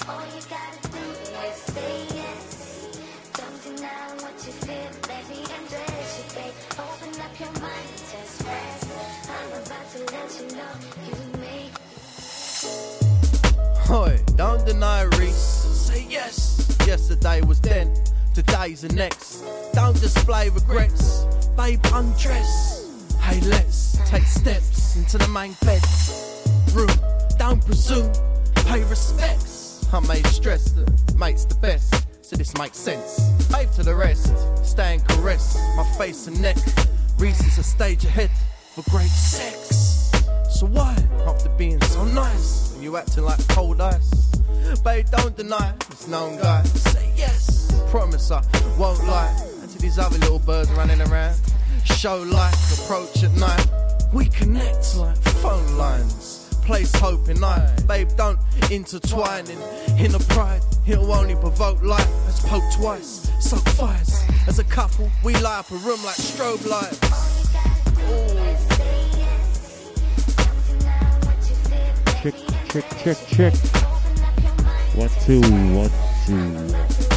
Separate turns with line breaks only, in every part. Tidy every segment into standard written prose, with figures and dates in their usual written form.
All you gotta do is say yes. Don't deny what you feel, let me undress you, babe. Open up your mind, just rest. I'm about to let you know you make.
Oi, don't deny Reese. Say yes. Yesterday was then, today's the next. Don't display regrets, babe, undress. Hey, let's take steps into the main bedroom. Don't presume, pay respects. I may stress that mate's the best, so this makes sense. Babe to the rest, stay and caress my face and neck. Reese is a stage ahead for great sex. So why, after being so nice, you acting like cold ice? Babe, don't deny this known guy. Say yes, promise I won't lie. And to these other little birds running around, show like approach at night. We connect like phone lines, place hope in night. Babe, don't intertwine in the pride. It'll only provoke light. Let's poke twice, soak fires. As a couple, we light up a room like strobe lights.
Check, check, check, check. 1, 2, 1, 2.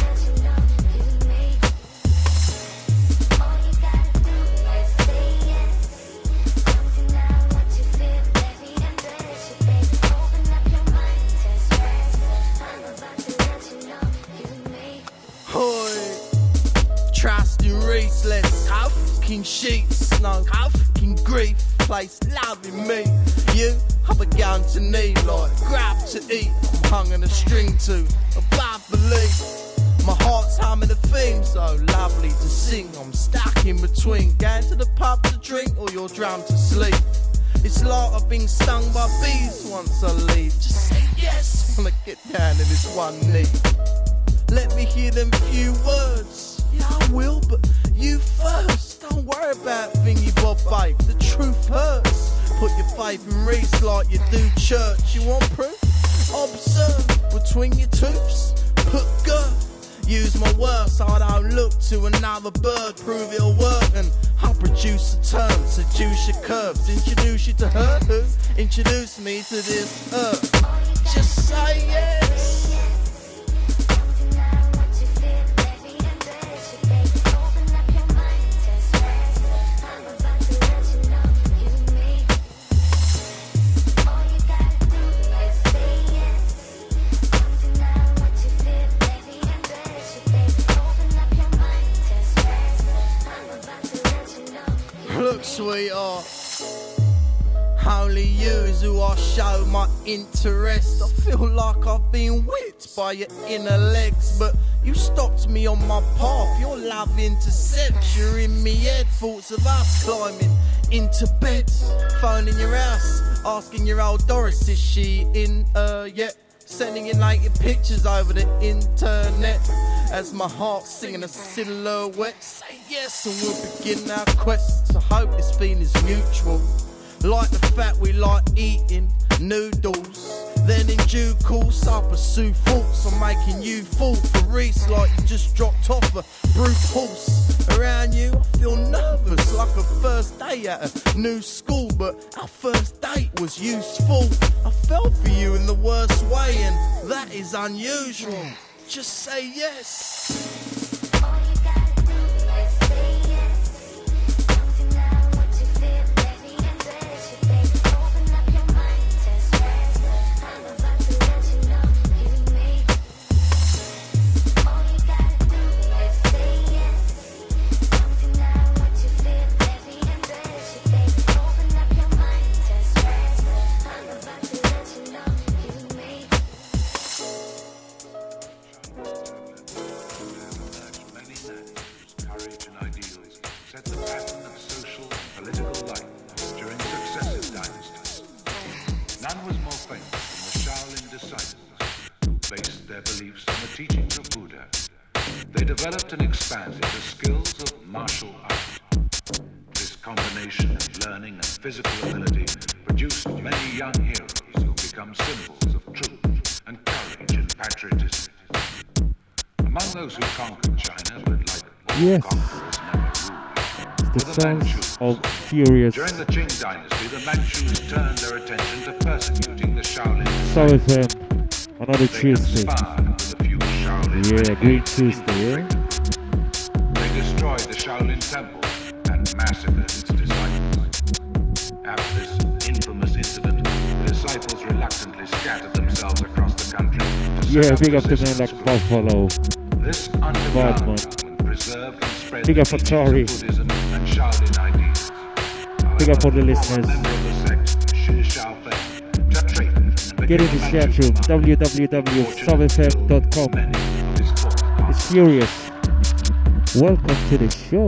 Trust in Reese-less, fucking sheets, no fucking grief, place loving me. You have a gun to knee, like grab to eat. I'm hung on a string to above belief. My heart's humming a theme, so lovely to sing. I'm stuck in between, going to the pub to drink or your drum to sleep. It's like I've been stung by bees once I leave. Just say yes when I get down in this one knee. Let me hear them few words. Yeah, I will, but you first. Don't worry about thingy bob, babe. The truth hurts. Put your faith in Reese like you do church. You want proof? Observe between your tooths. Put girth. Use my words so I don't look to another bird. Prove it'll work and I'll produce a term. Seduce your curves. Introduce you to her who introduced me to this earth. Just say yes. Look, sweetheart, only you is who I show my interest. I feel like I've been whipped by your inner legs, but you stopped me on my path. Your love intercepts, you're in me head. Thoughts of us climbing into bed, phoning your house, asking your old Doris, is she in yet? Sending you naked pictures over the internet as my heart's singing a silhouette. Say yes and we'll begin our quest. I hope this feeling's mutual, like the fact we like eating noodles. Then in due course I'll pursue thoughts on making you fall for Reese, like you just dropped off a brute horse. Around you I feel nervous, like a first day at a new school, but our first date was useful. I fell for you in the worst way and that is unusual. Just say yes.
Developed and expanded the skills of martial art. This combination of learning and physical ability produced many young heroes who become symbols of truth and courage and patriotism. Among those who conquered China, but like all conquerors never ruled,
the sounds of Furious.
During the Qing dynasty, the Manchus turned their attention to persecuting the Shaolin.
So is Another Tuesday. Yeah, Green Tuesday, yeah?
They destroyed the Shaolin Temple and massacred its disciples. After this infamous incident, the disciples reluctantly scattered themselves across the country.
Yeah, big up to men like Buffalo.
This underground movement preserved and spread
big up
the
for Tori.
Buddhism and Shaolin ideas.
Big up for the listeners. Get in the chat room, www.subfm.com. It's Furious. Welcome to the show.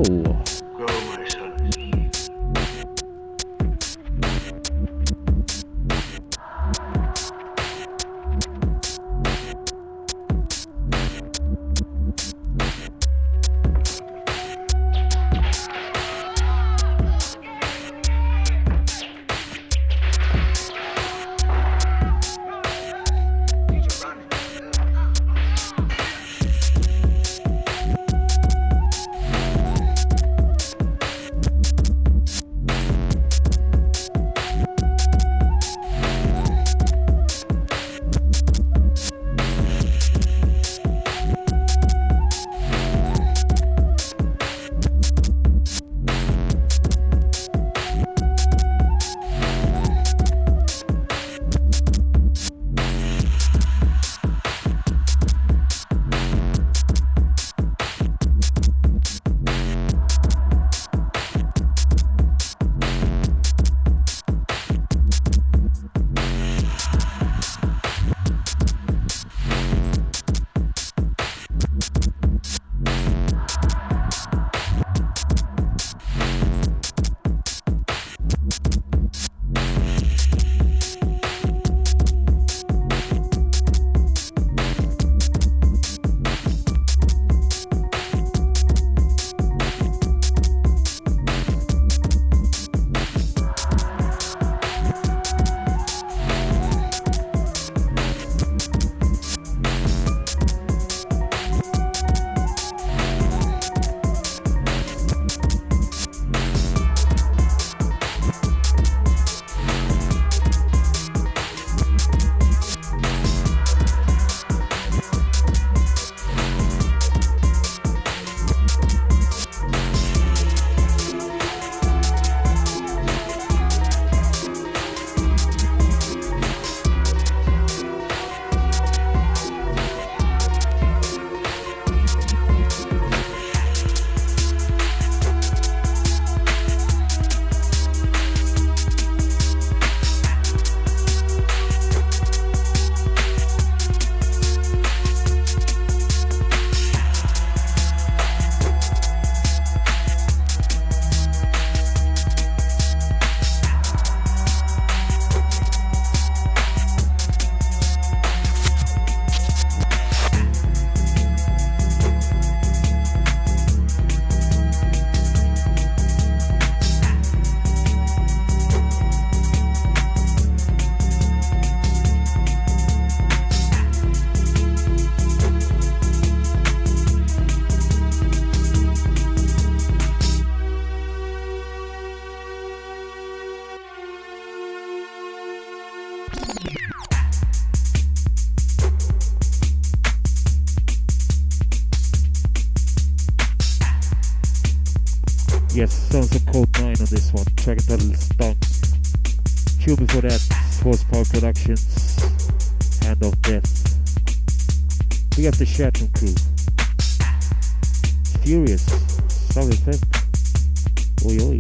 Yes, sounds a code 9 on this one. Track title Stunk. Tune before that, Horsepower Productions, Hand of Death. We got the Chatroom crew. Furious, Sound Effect. Oi oi.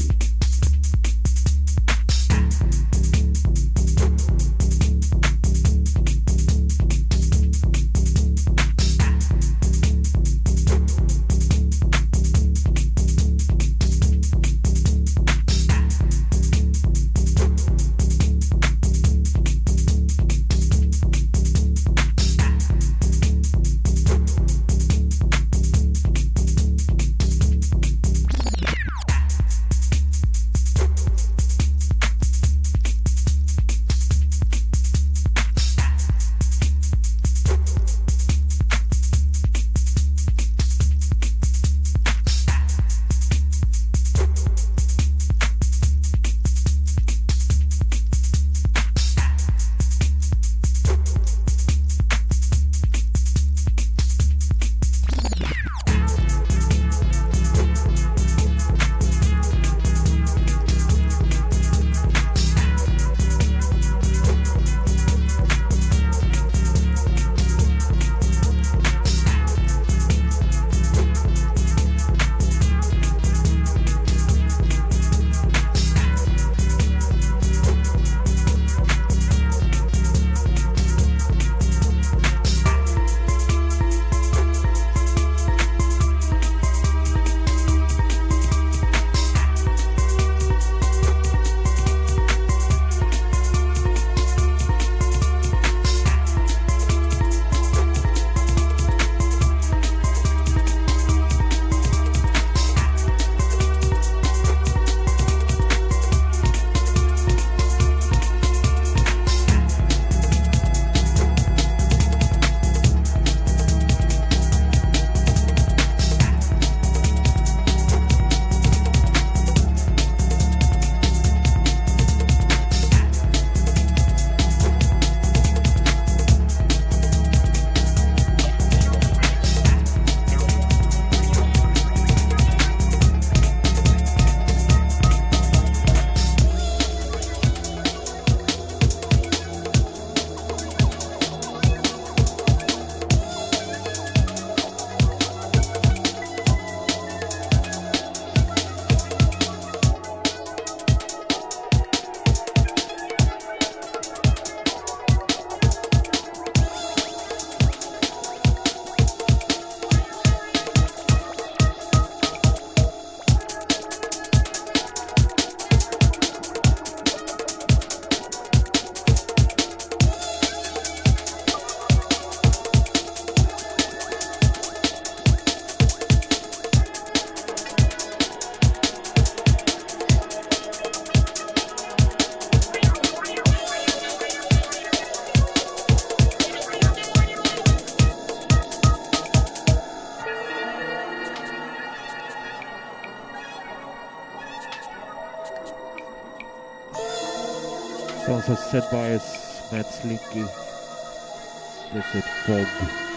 also sent by us, Matt Slinky. That's it, Fog.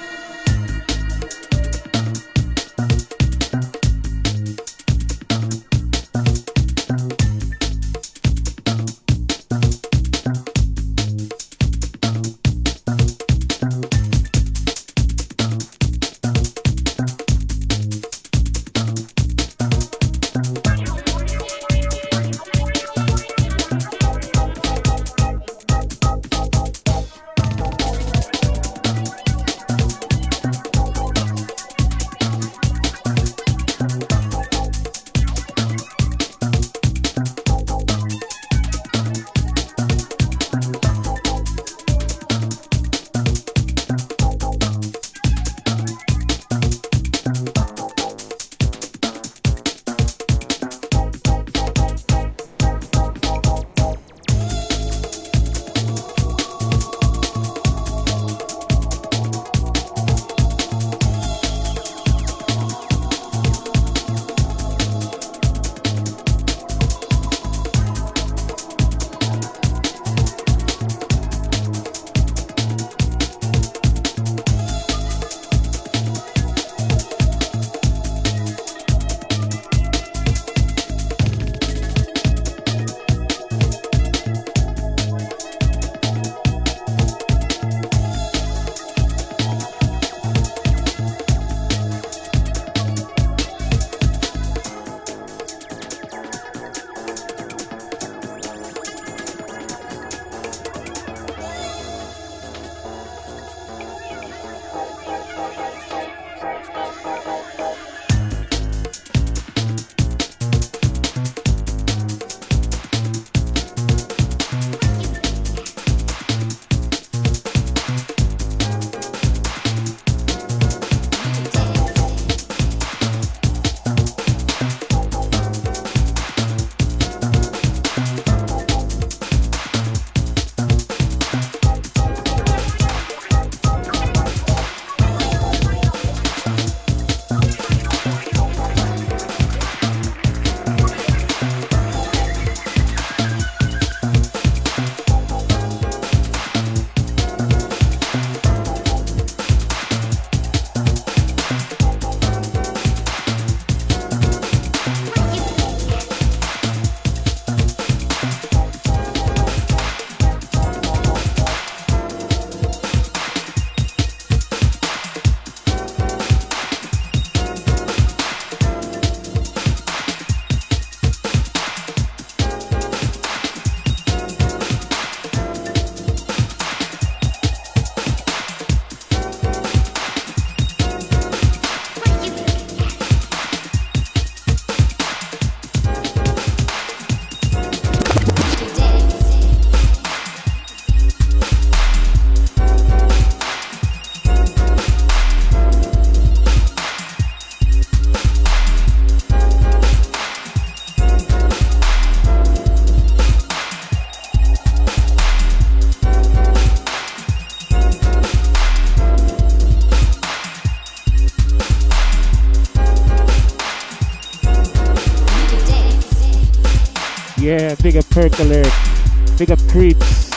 Yeah, big up Percolate, big up Creeps.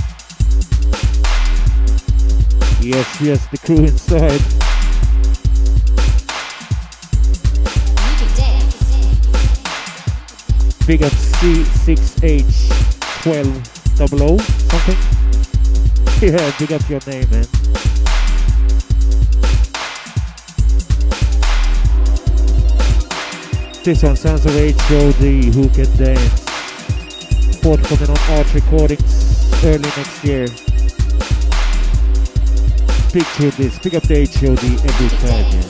Yes, yes, the crew inside. Big up C6H1200 something. Yeah, big up your name, man. This one sounds of HOD, Who Can Dance. Forthcoming on Art Recordings early next year. Big to this, pick up the HOD every time, yeah.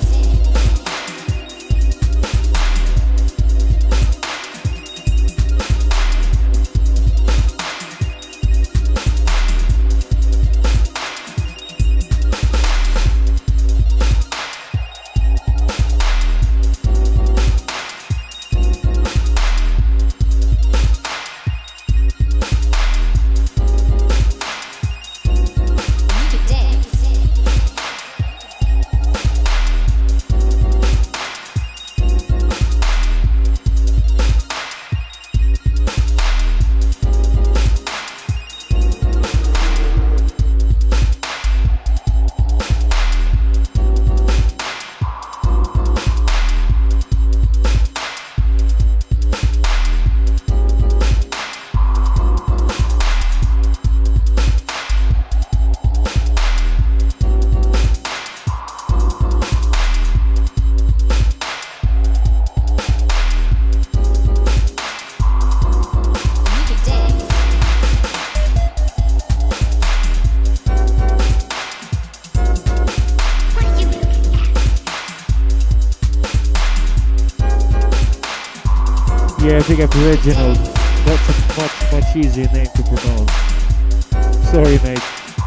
Yeah, big up Reginald. That's a much easier name to pronounce. Sorry, mate.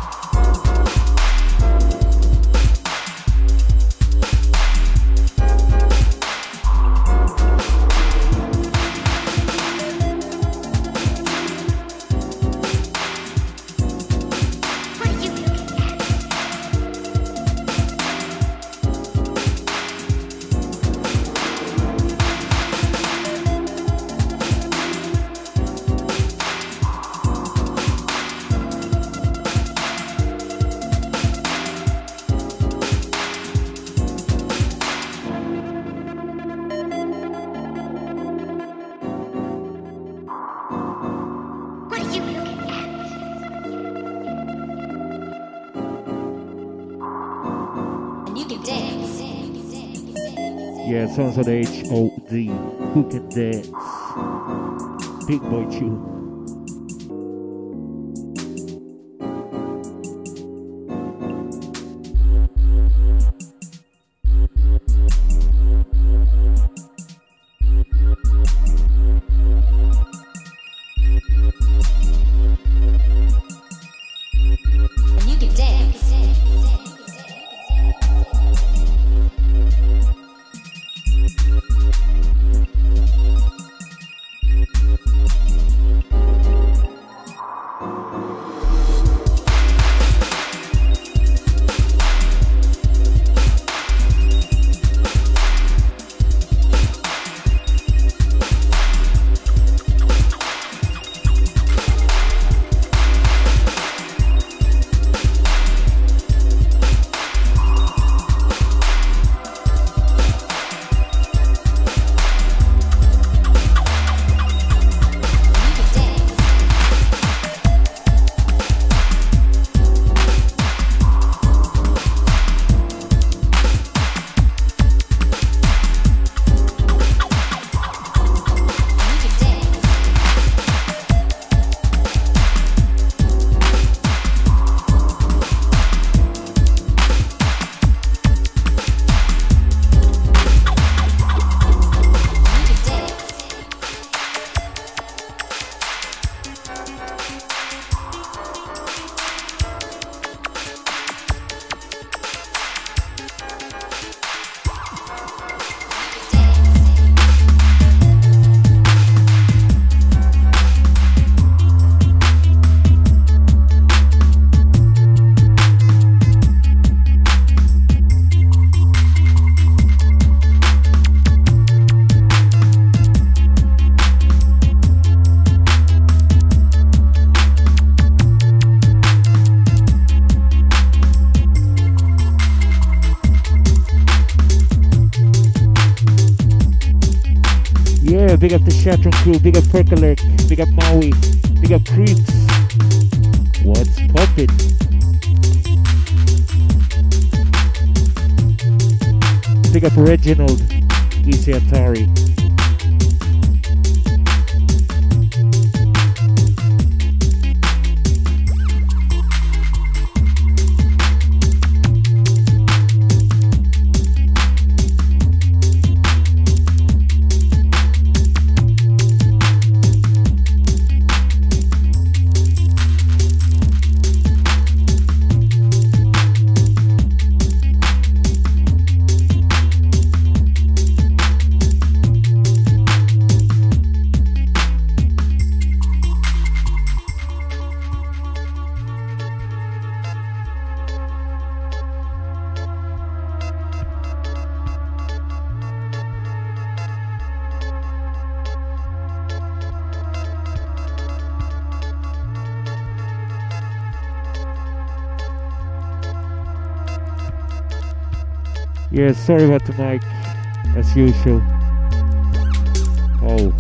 Yeah, sounds like H.O.D. Who can dance? Big boy tune. Big up the Shatron crew, big up Percolate, big up Maui, big up Creeps. What's poppin'? Big up Reginald, Easy Atari. Yeah, sorry about the mic, as usual. Oh.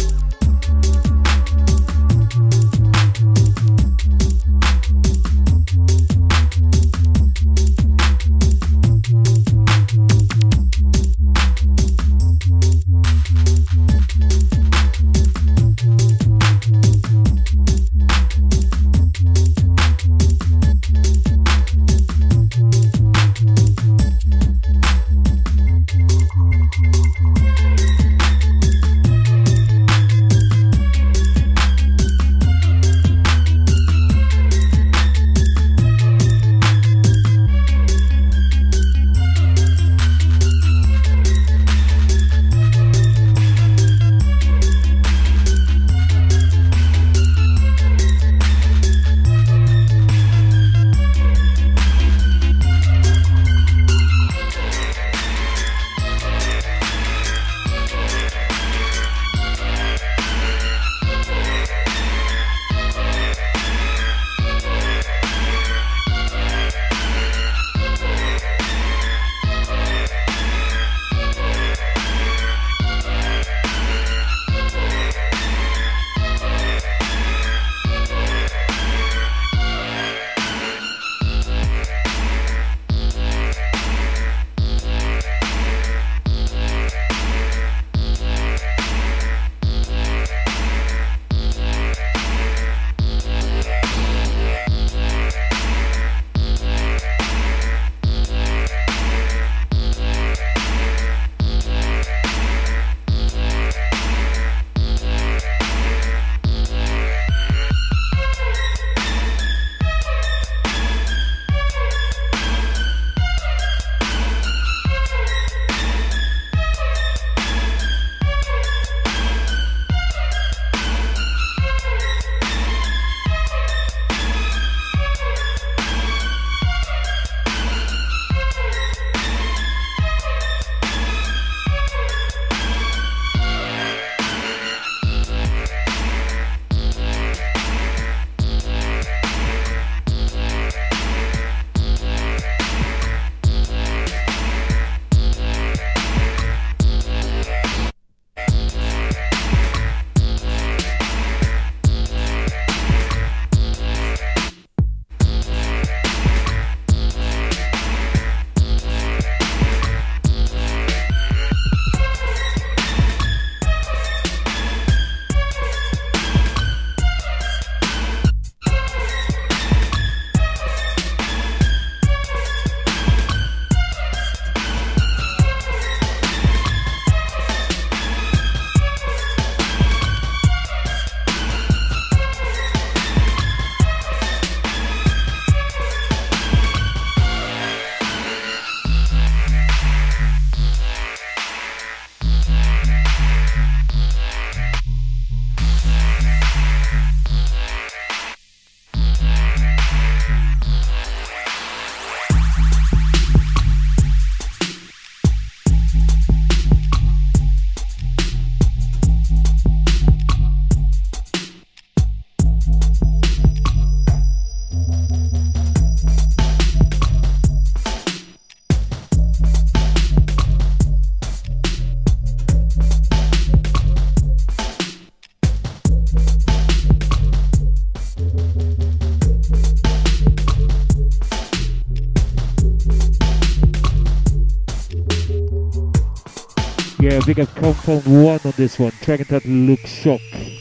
Yeah, big up Compound 1 on this one. Track entitled Look Shock.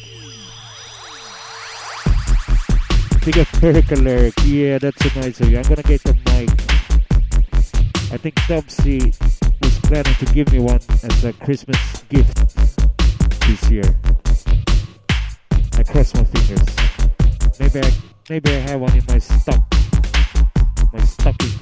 Big up Percolaire. Yeah, that's a nice one. I'm gonna get the mic. I think Dubsy was planning to give me one as a Christmas gift this year. I cross my fingers. Maybe I have one in my stockings.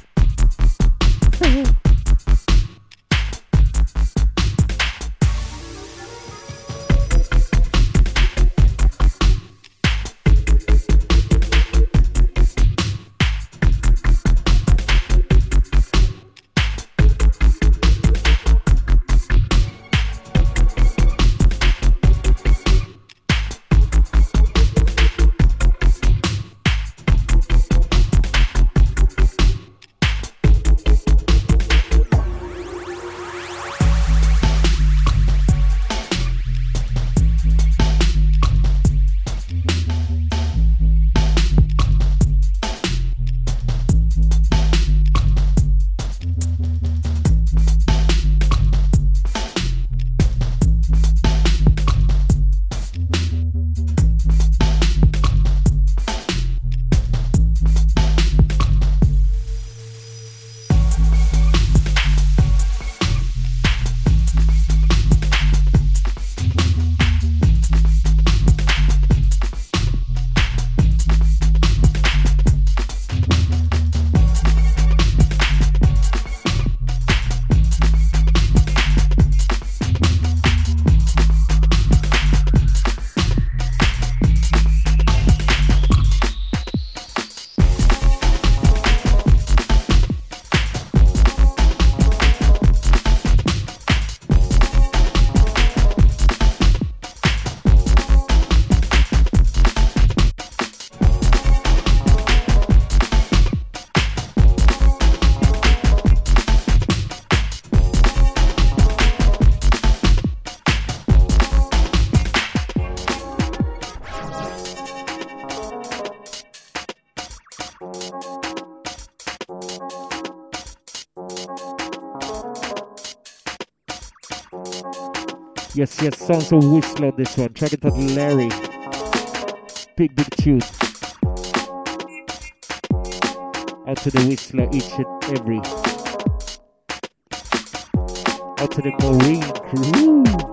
Yes, sounds so whistle on this one. Track it out, Larry. Big tune. Out to the whistler each and every. Out to the Marine crew.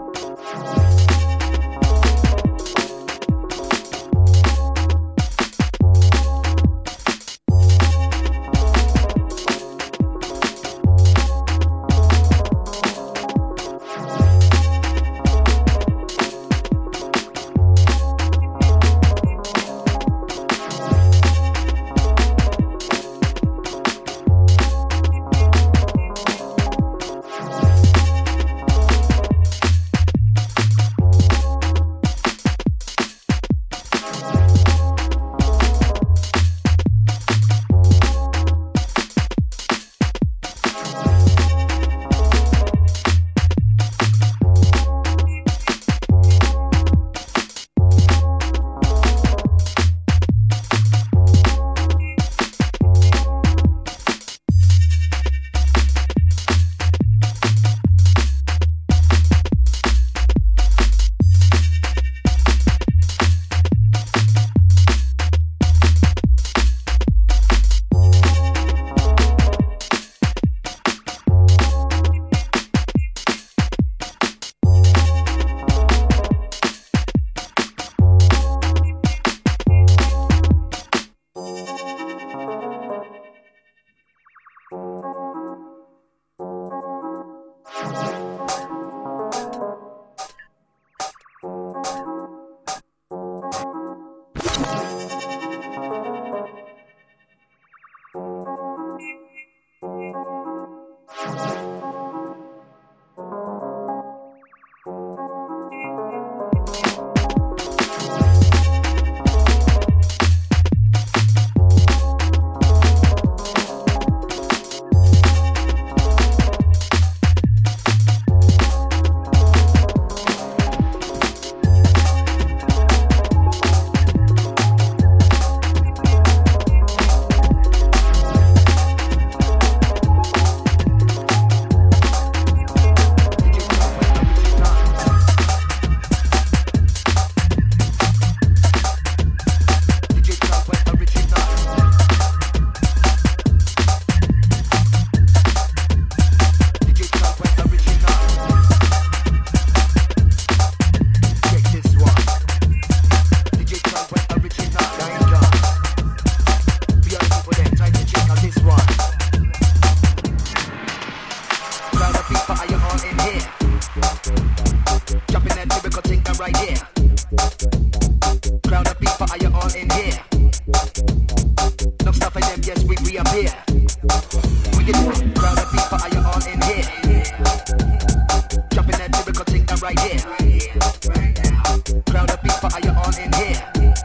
reappear. We get crowd of people, are you all in here? Dropping that lyrical thing right here. Crowd of people, are you all in here?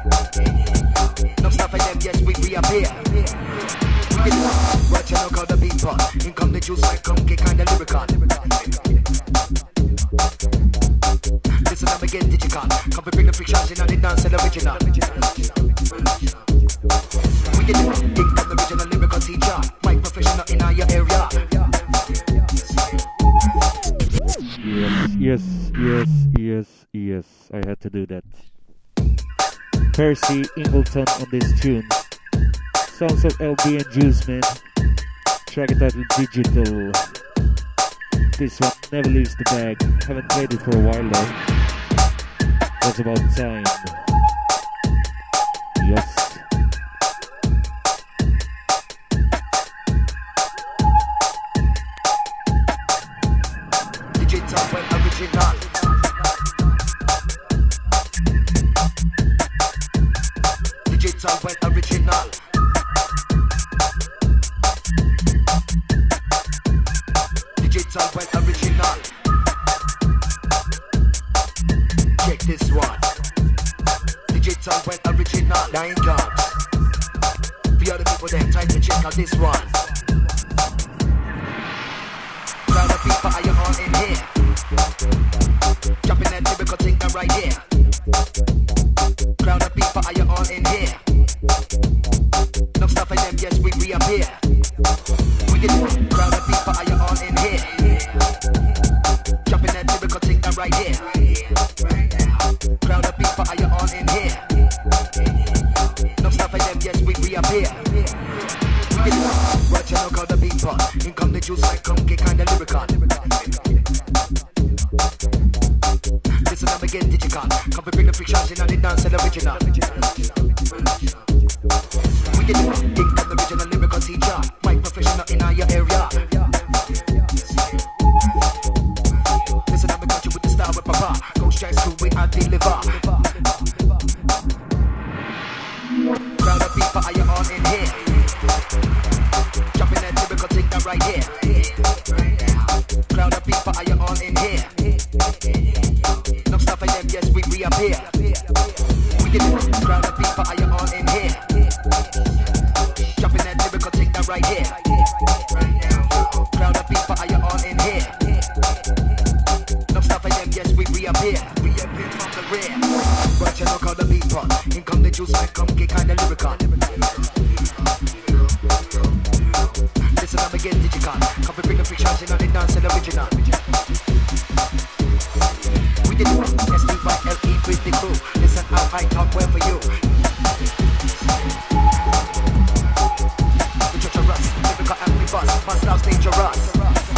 No stuff for them, yes, we reappear. We get watch out, crowd of people. In come the juice, like come get kinda lyrical. Listen up again, digital. Come we bring the frictions in and the dance and original. We get think of the original lyrical teacher. My professional in your area.
Yes, I had to do that. Percy Ingleton on this tune. Sounds of LB and Juice, man. Track it titled Digital. This one never leaves the bag. Haven't played it for a while though. Was about time. Yes.
Digital when original. Digital when original. Digital when original. Check this one. Digital when original. 9 jobs. For other people then time to check out this one. Crowd of people, are you all in here? Dropping that lyrical thing right here. Crowd of people, are you all in here? No stuff for them, yes, we reappear. We get crowd of people, are you all in here? Dropping that lyrical thing right here. Crowd of people, are you all in here? No stuff for them, yes, we reappear. We get watch out, crowd of people. In come the juice, like come get kinda lyrical. Listen up again, digital. Come we bring the frictions in and the dance and original. We get think of the original lyrical teacher. My professional in your area. Listen up, I got you with the style with papa. Go straight to we I deliver. Crowd of people, are you all in here? Dropping that lyrical thing right here. Crowd of people, are you all in here? No stuff for them, yes, we reappear. We get crowd of people, are you all in here? Dropping that lyrical thing right here. Crowd of people, are you all in here? No stuff for them, yes, we reappear. Reappear from the rear. Watch out, crowd of people. In come the juice, like come get kinda lyrical. Listen up again, digital. Come we bring the frictions in and the dance and original. We did SDYLE with the crew. Listen how I talk well for you. The church of us, typical amplibus, my style's dangerous.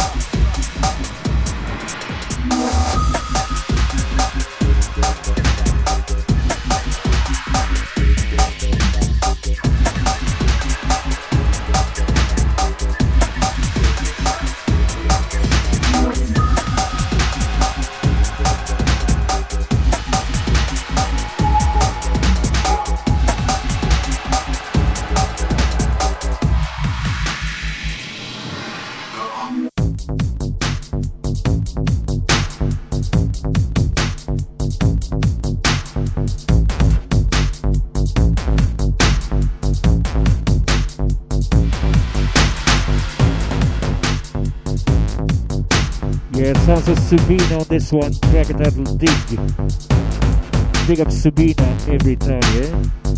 Sounds of Subina on this one, track it titled Dig. Big up Subina every time, yeah?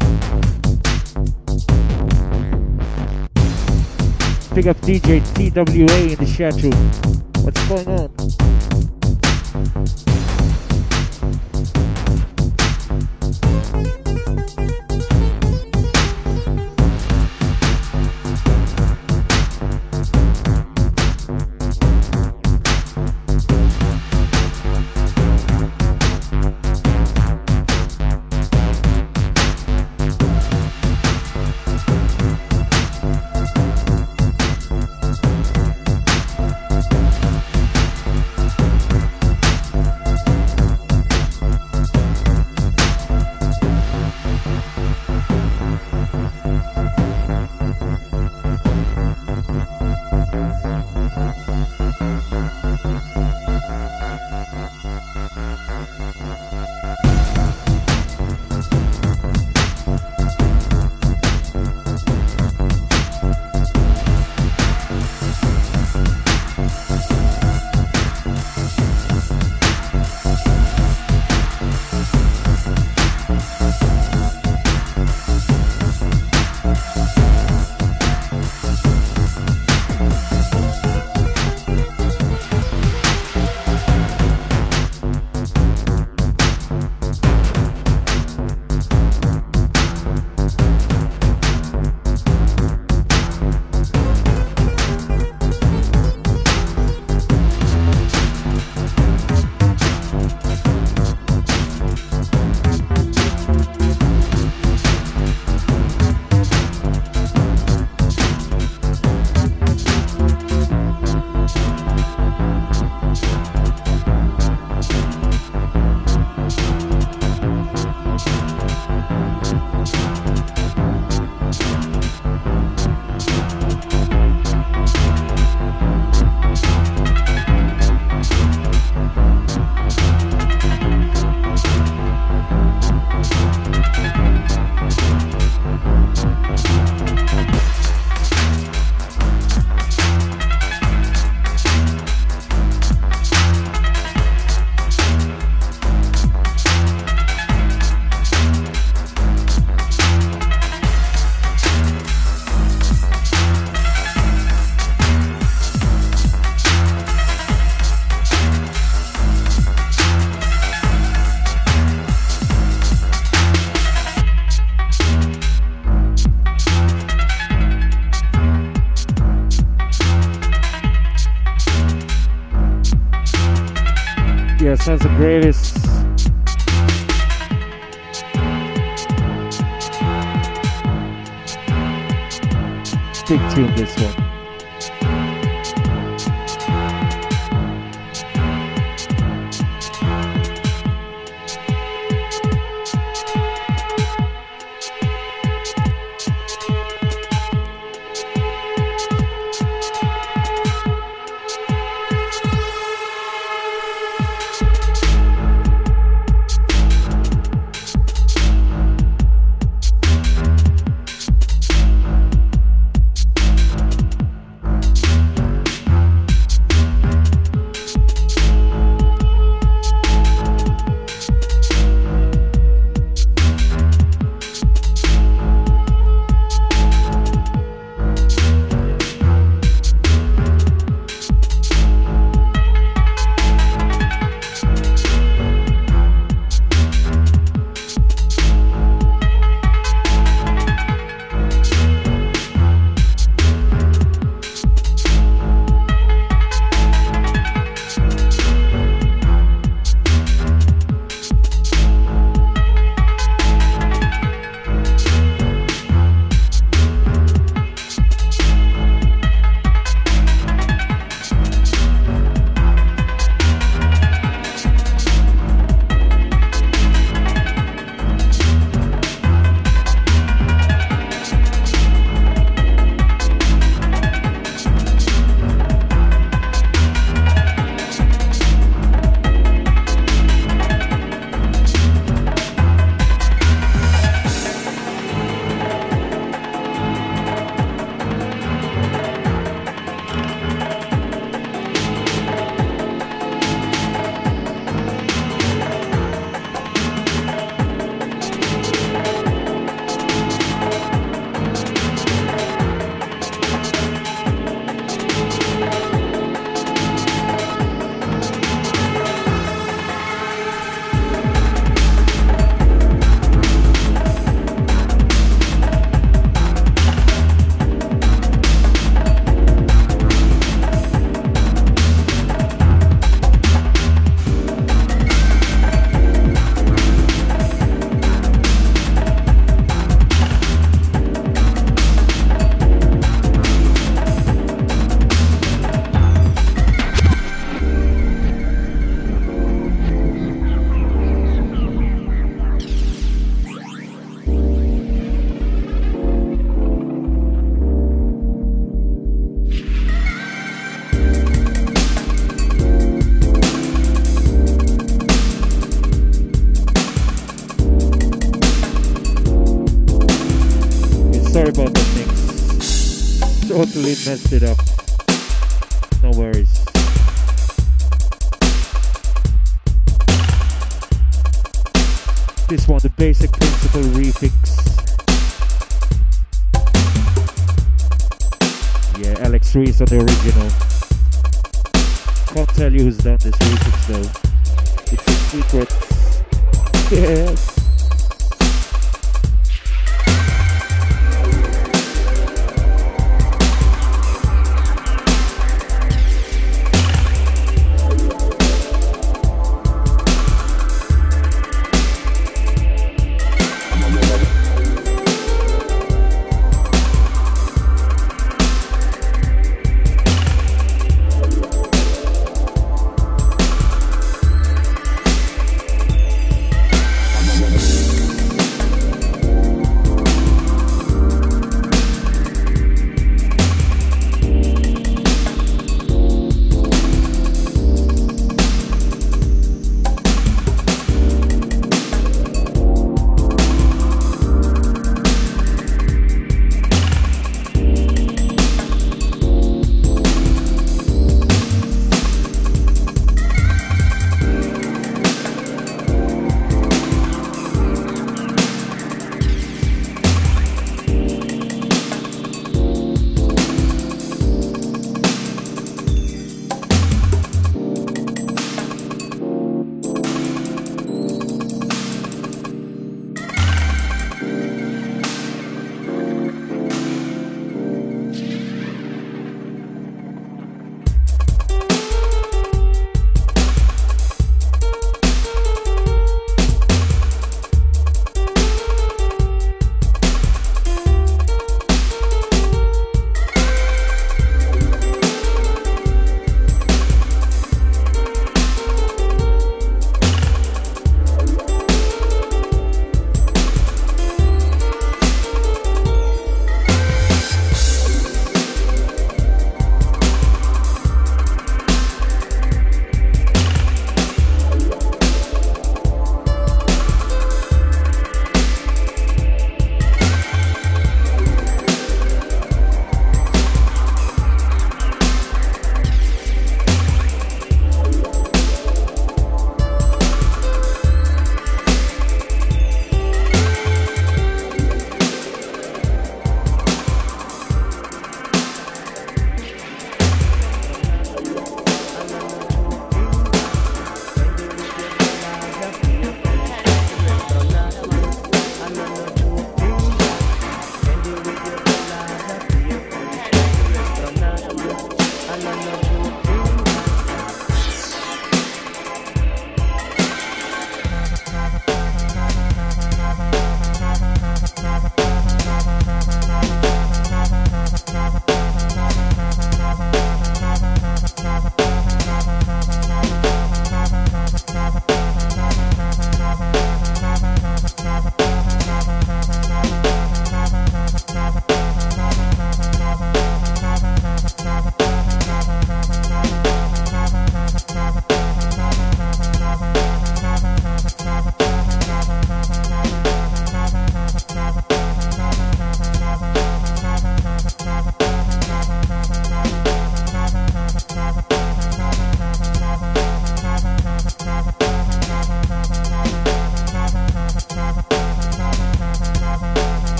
Big up DJ TWA in the chat room. What's going on? sounds the greatest. Big tune, this one. Sorry about the mix. Totally messed it up. No worries. This one, the Basic Principle Refix. Yeah, Alex Ruiz on the original. Can't tell you who's done this refix though. It's a secret. Yes.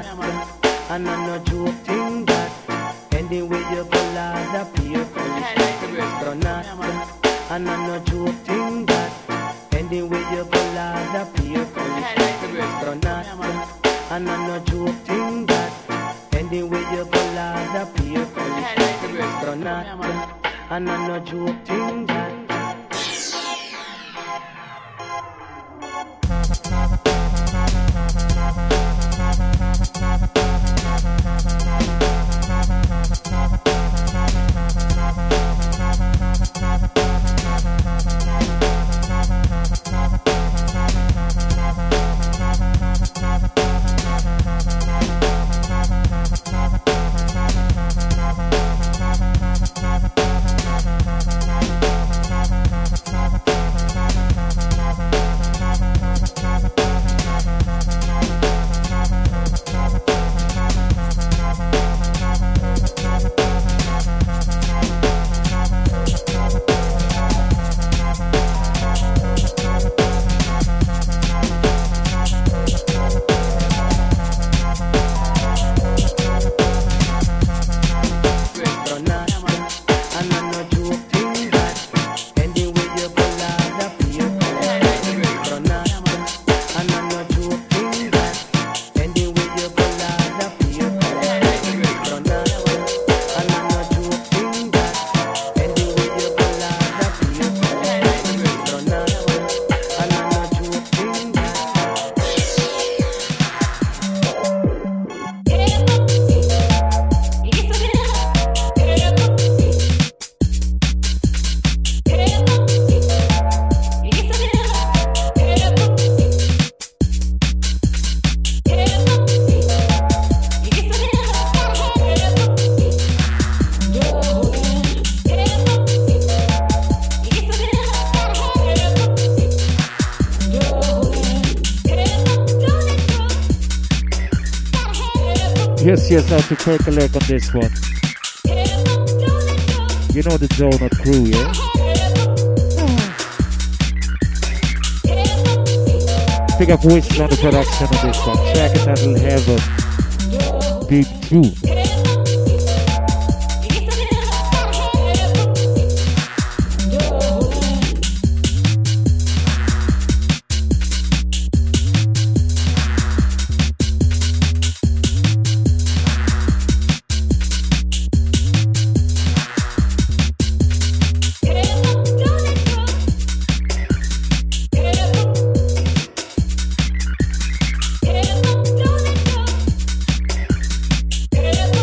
And I'm not joke thing that anyway you pull out the peer for the restaurant. And I'm not joke thing that anyway you pull out the peer for the restaurant. And I'm not joke thing that anyway you pull out the peer for the restaurant. And I'm not joke thing that.
Yes, I have to take a look on this one. You know the Donut crew, yeah? Big up Whistle on the production of this one. Track it that'll have a big groove.
Yeah.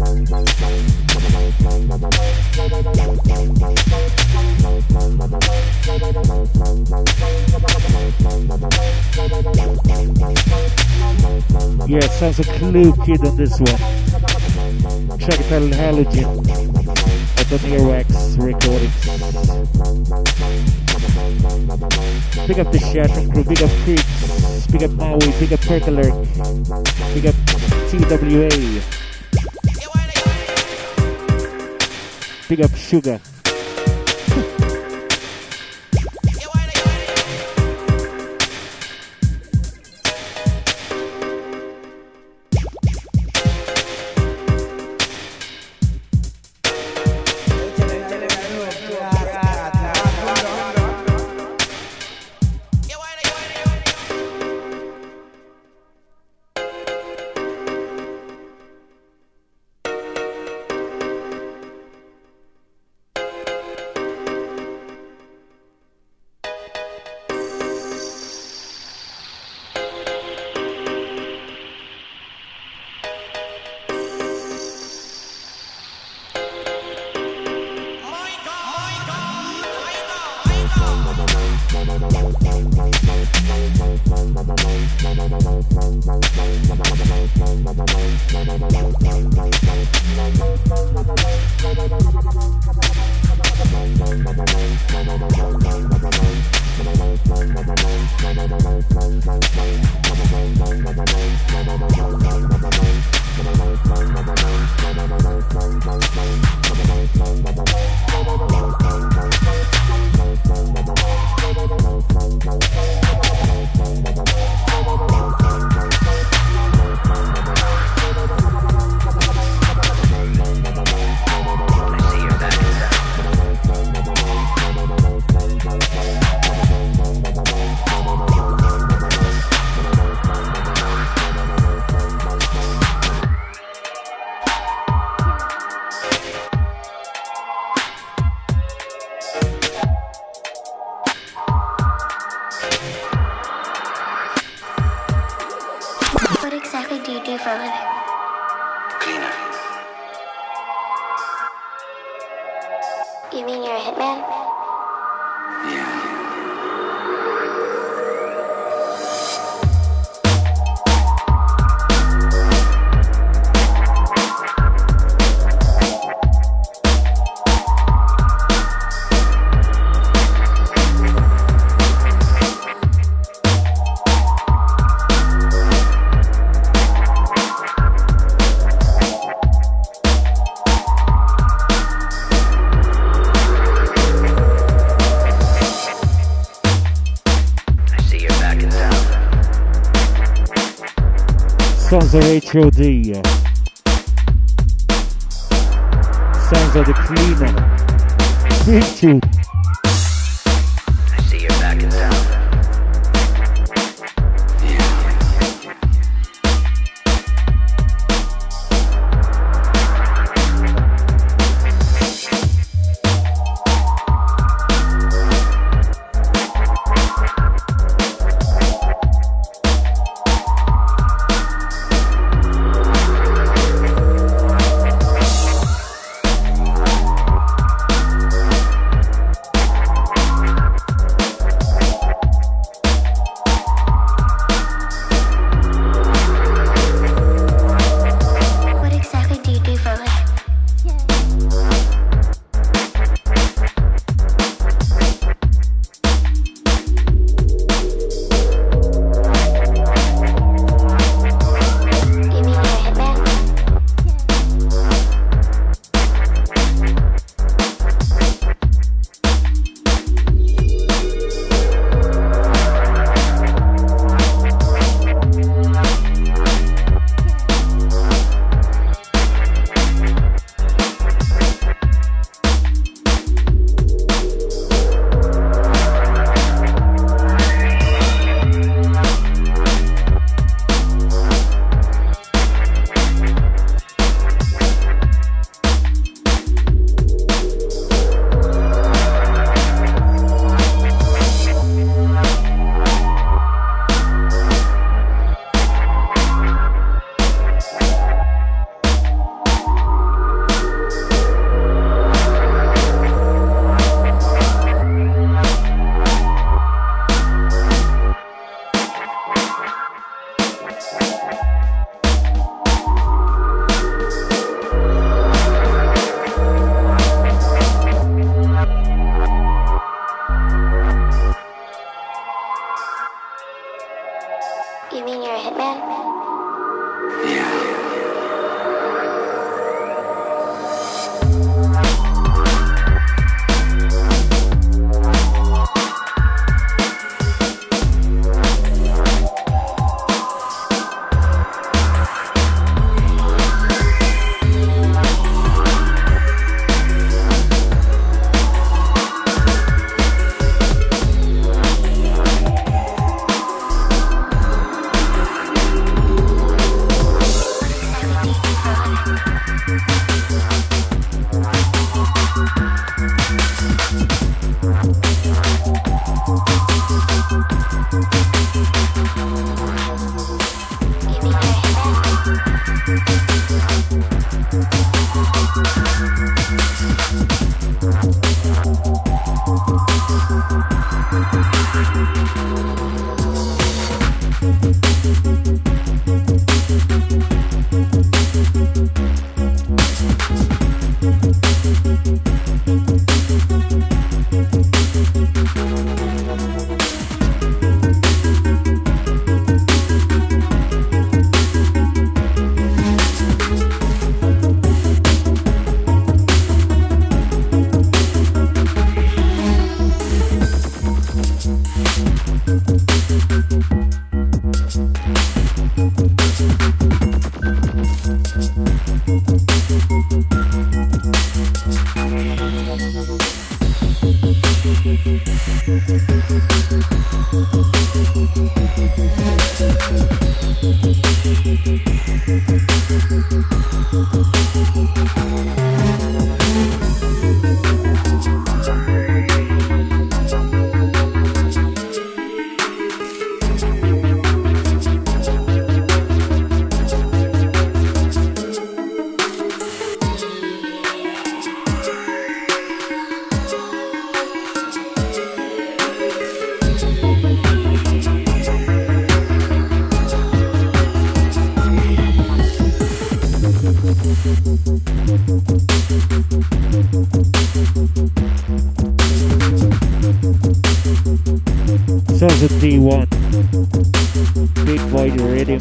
Yeah, it sounds a Clue Kid on this one. Check it out, Halogen at the Nearwax Recordings. Big up the Shattered Crew, big up Creeps, big up Maui, big up Percolurk, big up TWA, big up Sugar. Sounds of HOD. Sounds of the Cleaner. Big tune.
I see you're back in town.
You mean you're a hitman?
Sounds of D1. Big Boy Rhythm.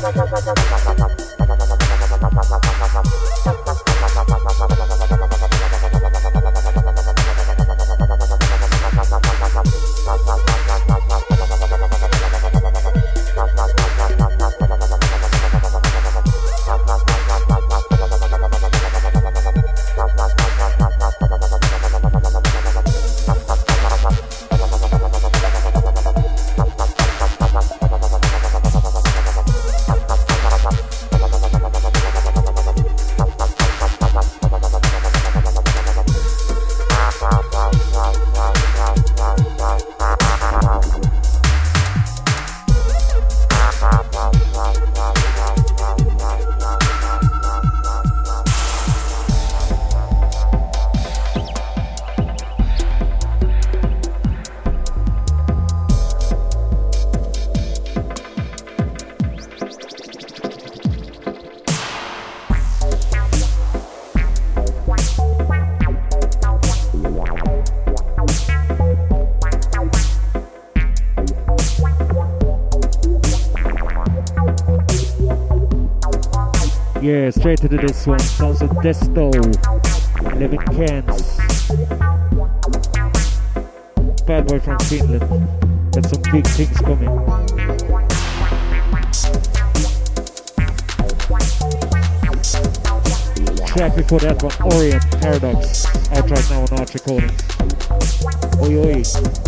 Yeah, straight into this one. Sounds of Desto. 11 cans. Bad boy from Finland. Got some big things coming. Track before that one, Orient Paradox. Out right now on Arch Recordings. Oi oi.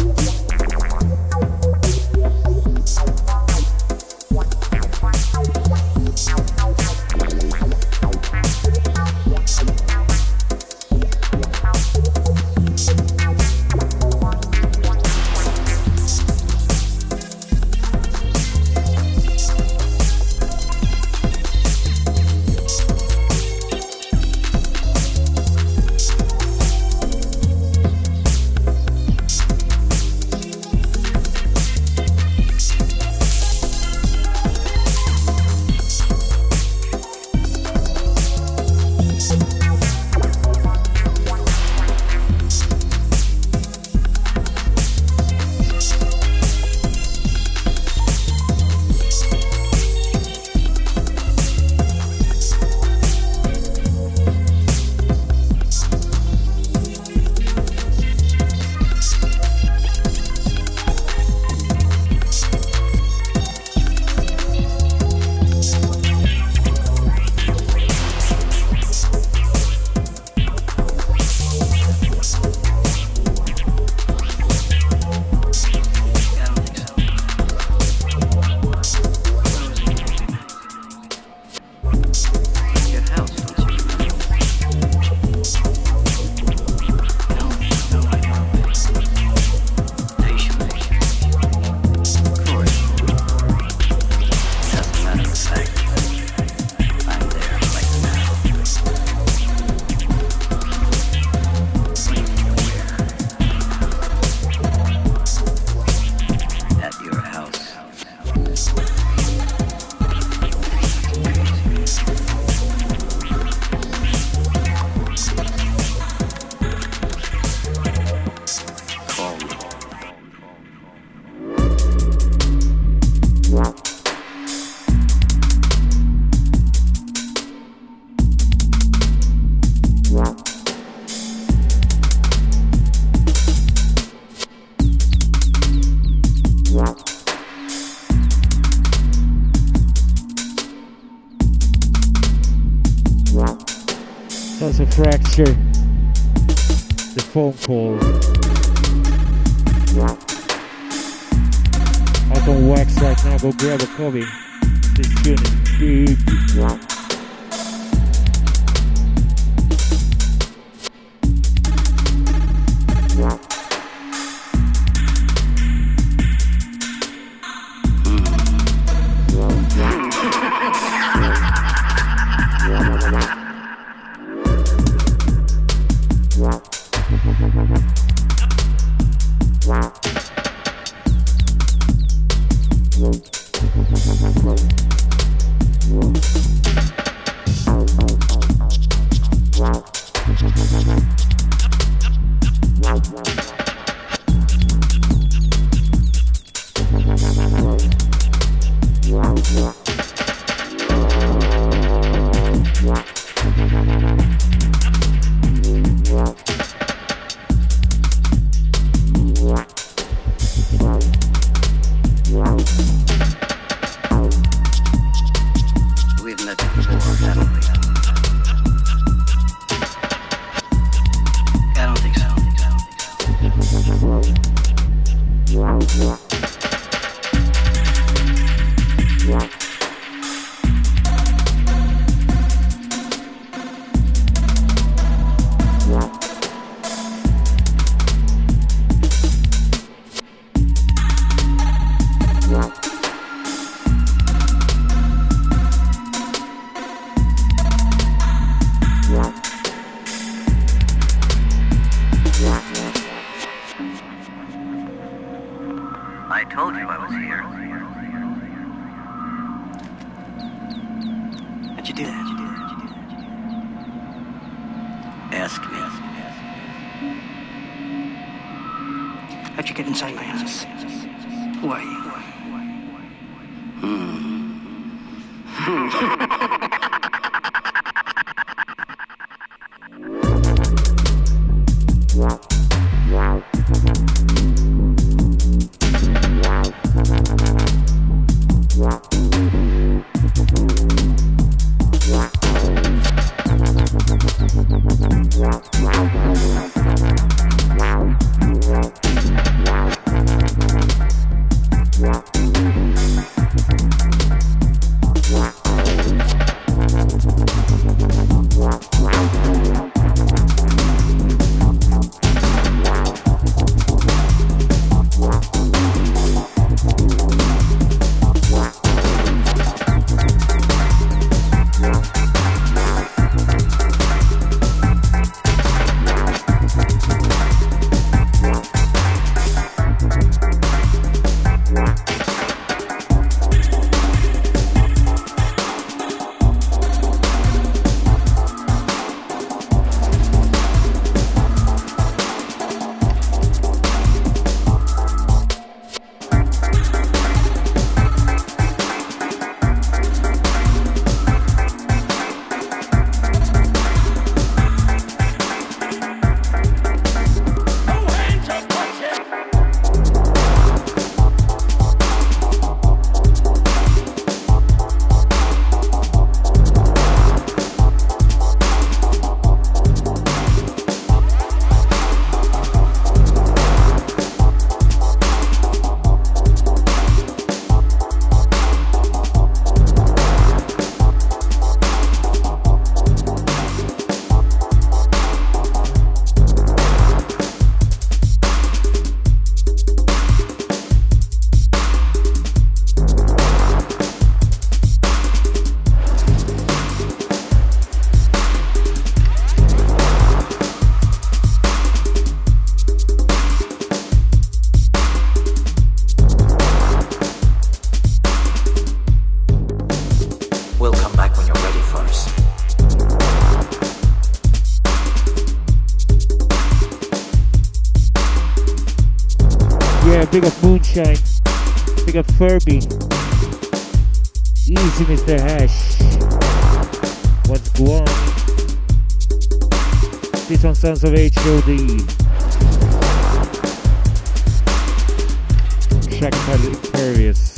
That's a fracture. The phone call. Out on wax right now. Go grab a copy. This tune is big.
that before, haven't we? I don't think so. I told you I was here. How'd you do that? Ask me. How'd you get inside my house? Who are you?
Big up Moonshine, big up Furby, easy Mr. Hash, what's going on? This one sounds of HOD, track title Imperious.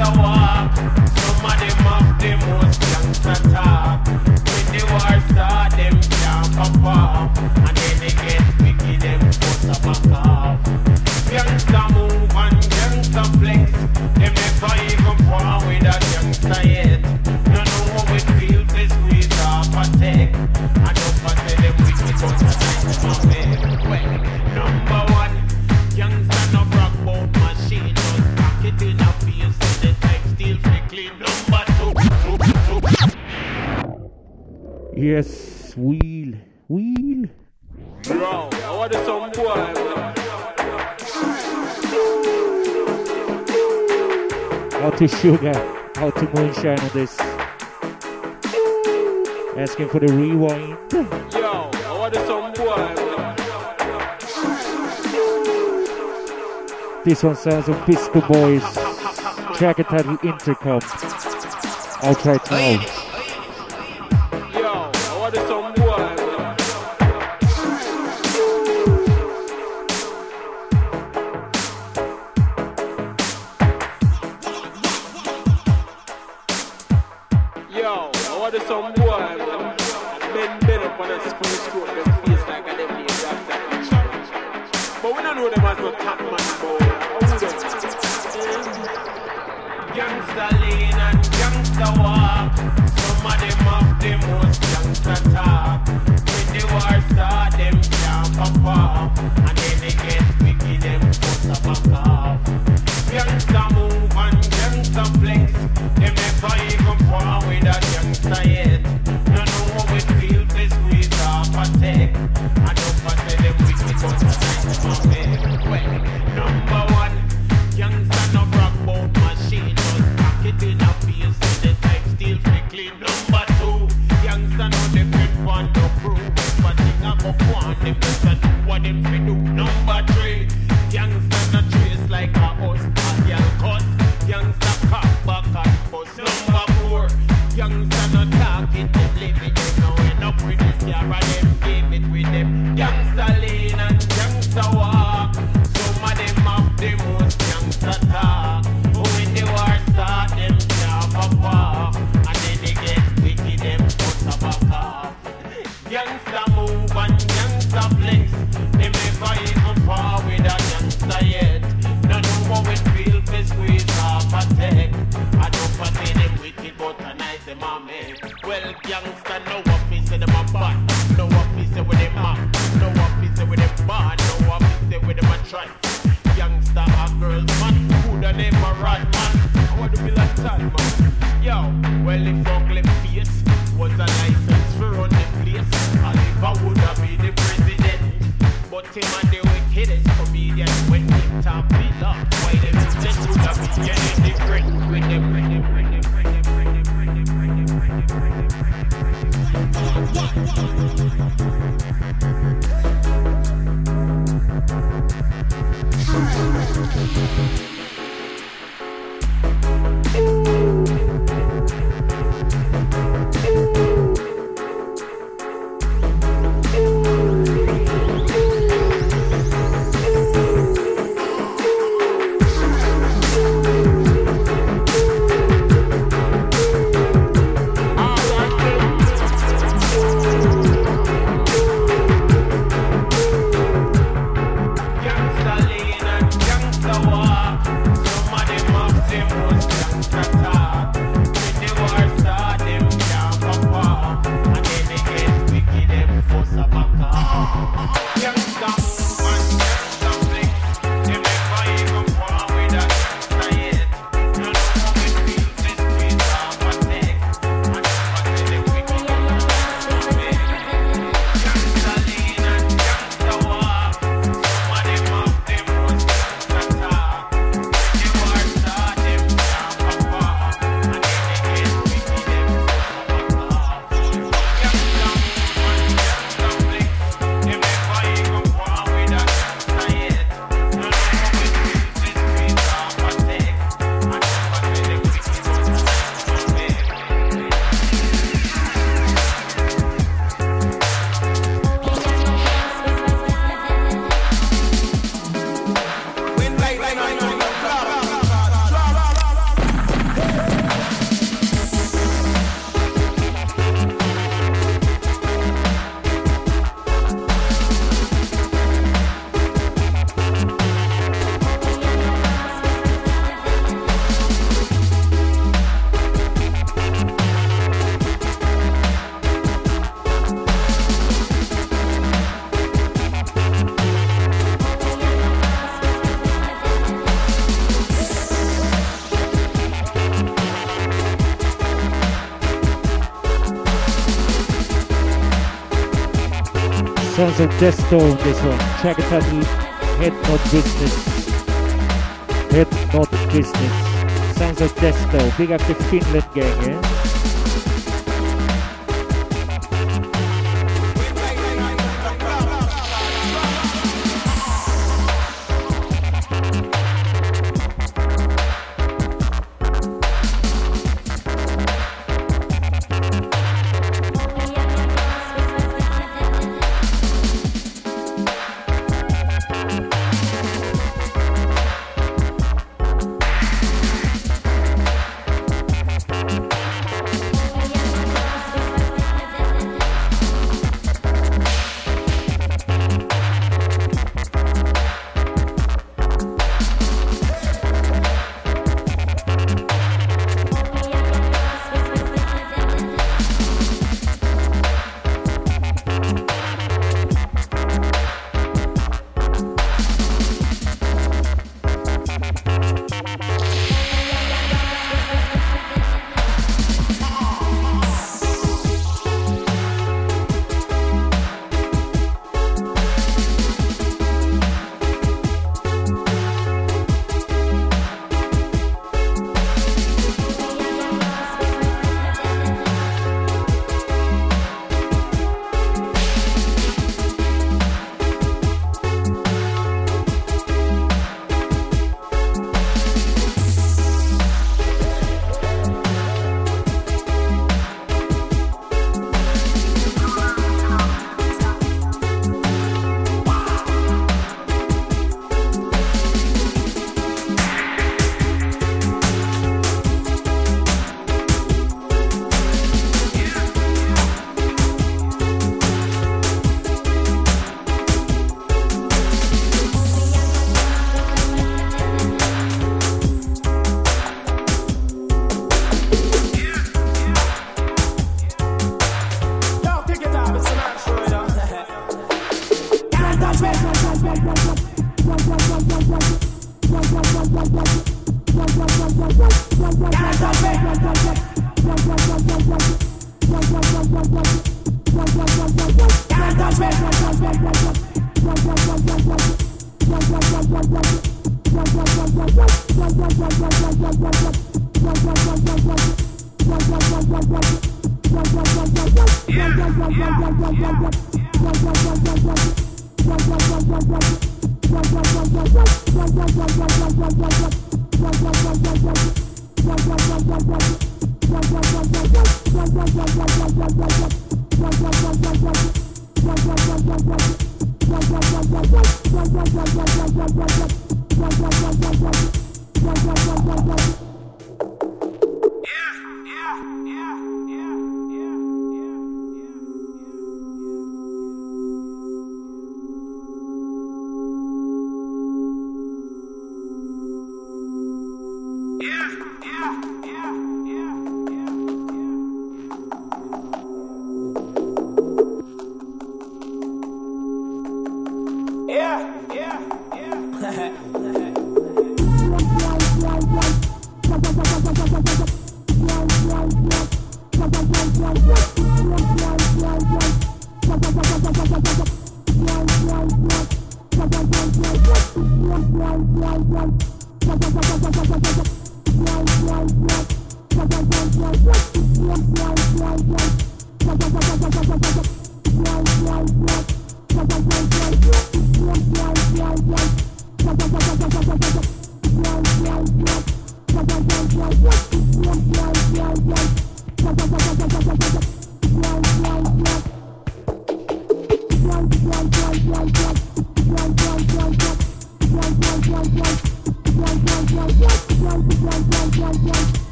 youngster walk. Some of them have the most youngster talk. When the war start, them can't pop off. And then they get wicked, them put a back off. Youngster move and youngster flex. Them never even born with a youngster yet. You know how it feels to squeeze off a tech. I don't pass them wicked, but I like my bed. Well, number one, youngster no rock boat machine. Just pack it in a face so the time still clean. Number two.
Yes, wheel.
Bro, I want some boy, bro.
Out to sugar, out to moonshine on this. Asking for the rewind.
Yo, I want some boy, bro.
This one sounds of Bisco Boys. Track entitled Intercom. I'll try it now.
Yo, I want some boy, bro. Yo, I want some boy, bro. Bend up on a spoon stroke, them face like a them need rasta. But we don't know them as no top man, boy. Youngster lean and youngster walk. Some of them have the most youngster talk. When the war start, them can't pop off. And then they get wicked, them put a back off. Youngster move and youngster flex. Them never even born with a youngster yet. You know how it feels to squeeze off a tech. I don't pass them wicked, but I like my bed. Well, number one, youngster no rock boat machine. Just pack it in a face so the time still clean. Number two, youngster no depend on no proof. But thing I go on, them just do what them fi do. Number three, youngster no trace like a horse. A girl cut, youngster cock back and bust. Number four, youngster no talking, them live it. Them no end up with this year and them give it with them. Youngster lean and youngster walk. Some of them have the most youngster talk. But when the war start, them can't pop off. And then they get wicked, them put a back off. Youngster move and youngster flex. Them never even fall with a youngster yet. Don't know how it feels to squeeze off a tech. I don't pass them wicked, but I nice them a make. Well, youngster no office them a bad. No office with them up. No office with them bad. No office with them a try. Youngster a girls man. Who the name a rad man? I want to be like that man. Yo, well if ugly face was a license for run the place, Oliver would have been the president. But him and the wickedest comedian when he top it up. Why them just would have been getting different with them.
Sounds of Desto on this one. Track it titled Head Not Business. Head Not Business. Sounds of Desto. Big up the Finland gang, yeah?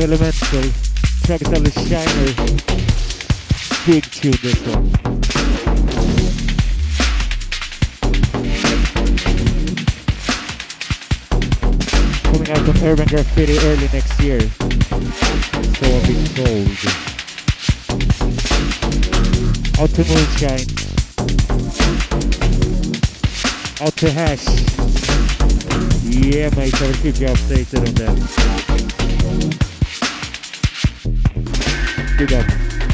Elemental. Track is called Shiner. Big tune this one. Coming out from Urban Graffiti early next year. So I've been told. Out to Moonshine. Out to Hash. Yeah, mate, I will keep you updated on that. Big up.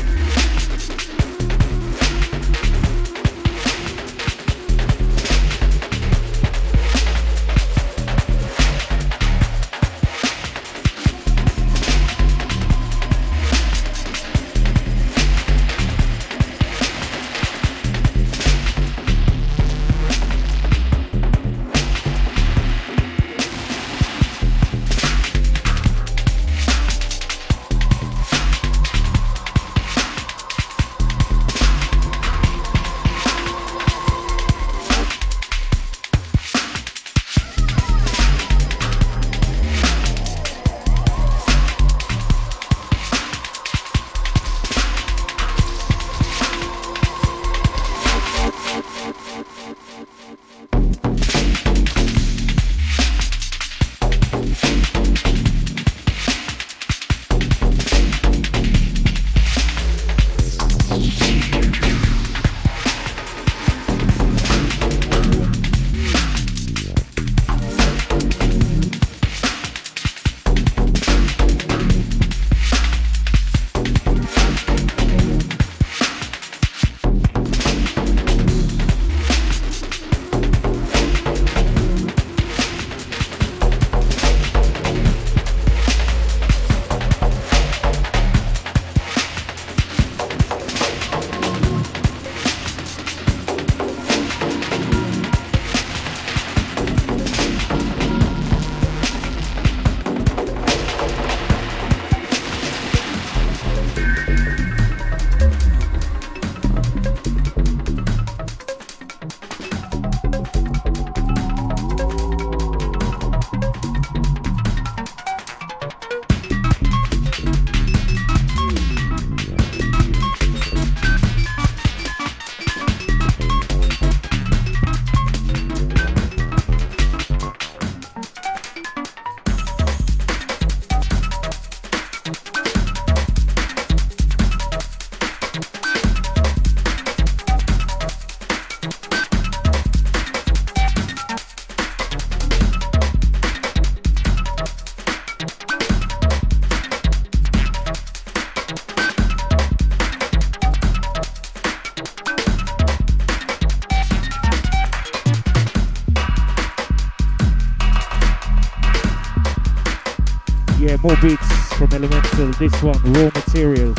More beats from Elemental, this one, Raw Material.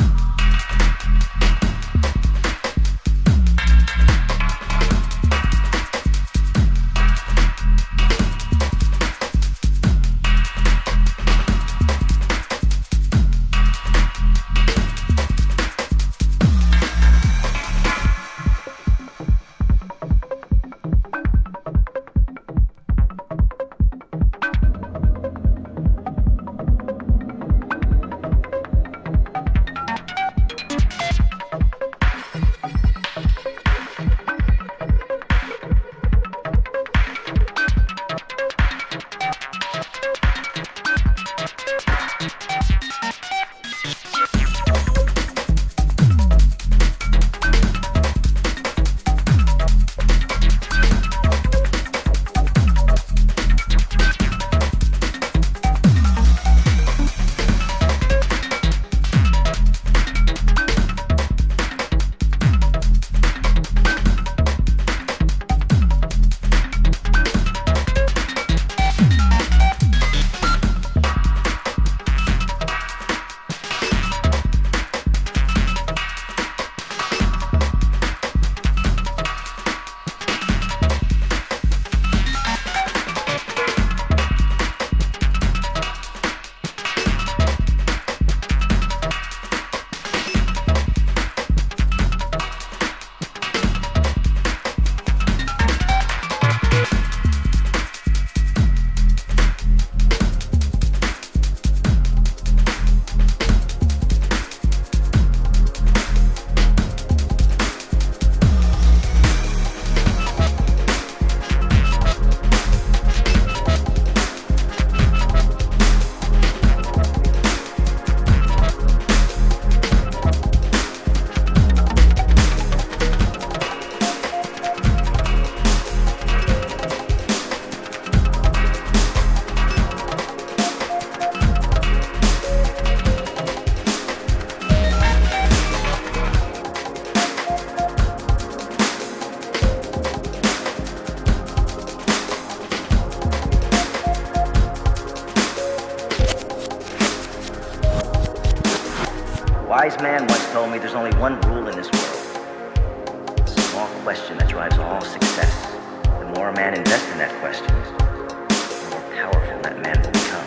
wise man once told me there's only one rule in this world. It's a small question that drives all success. The more a man invests in that question, the more powerful that man will become.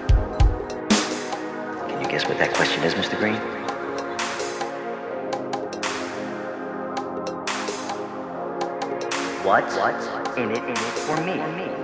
Can you guess what that question is, Mr. Green? What's in it for me?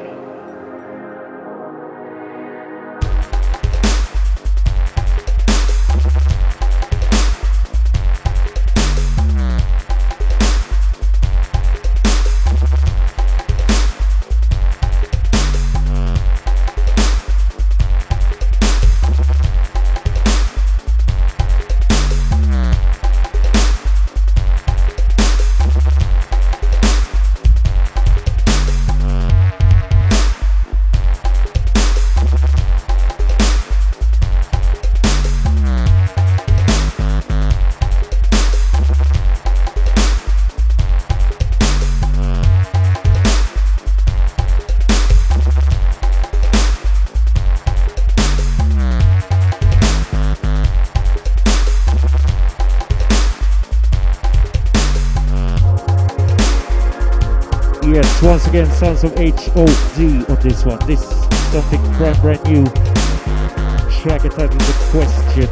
Yes, once again, sounds of HOD on this one. This is something brand new. Track entitled The Question.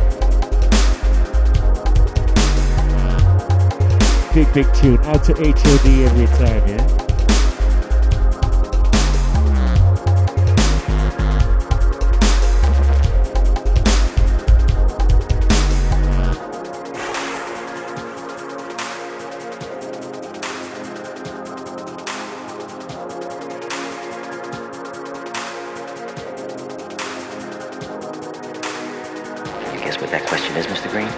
Big tune. Out to HOD every time, yeah? Guess what that question is, Mr. Green?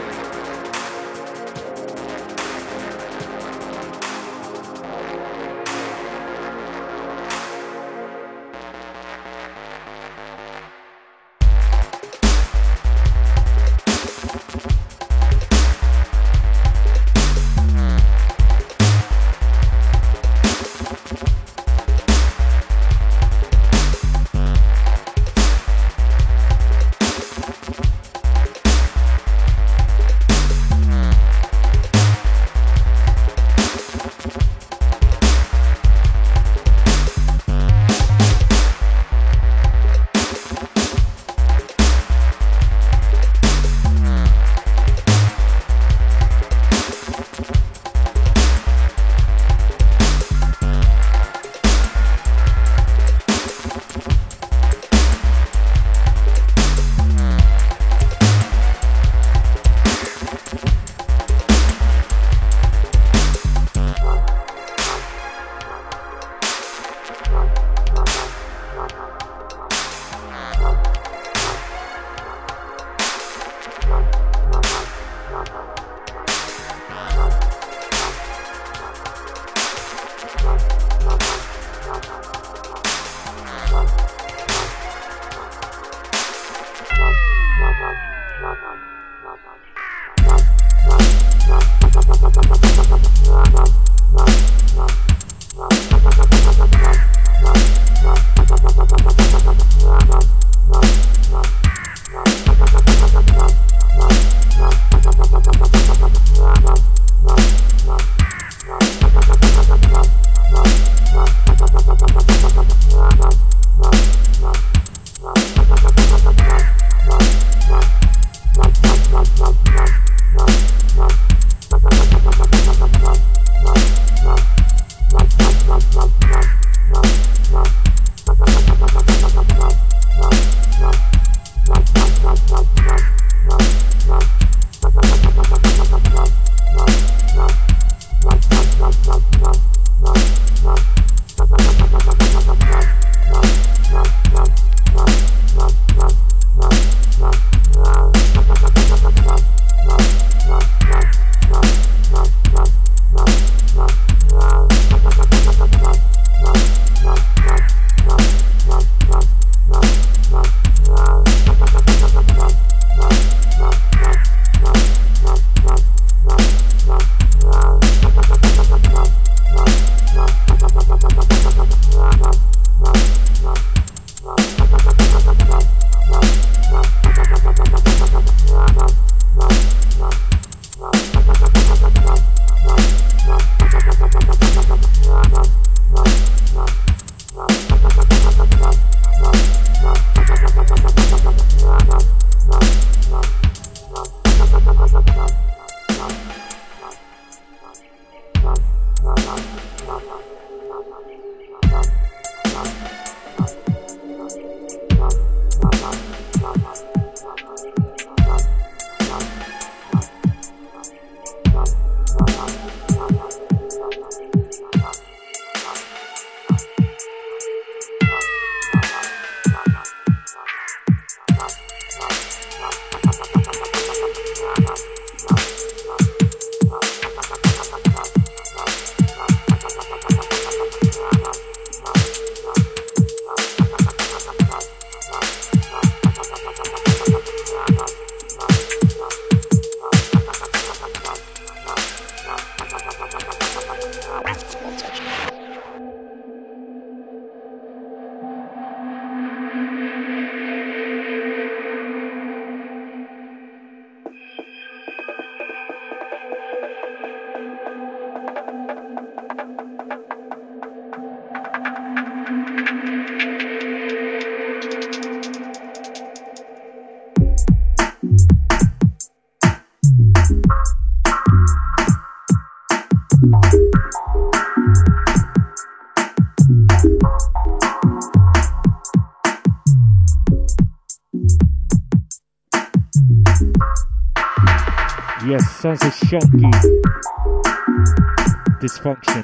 Yes, sounds like Shonky. Dysfunction.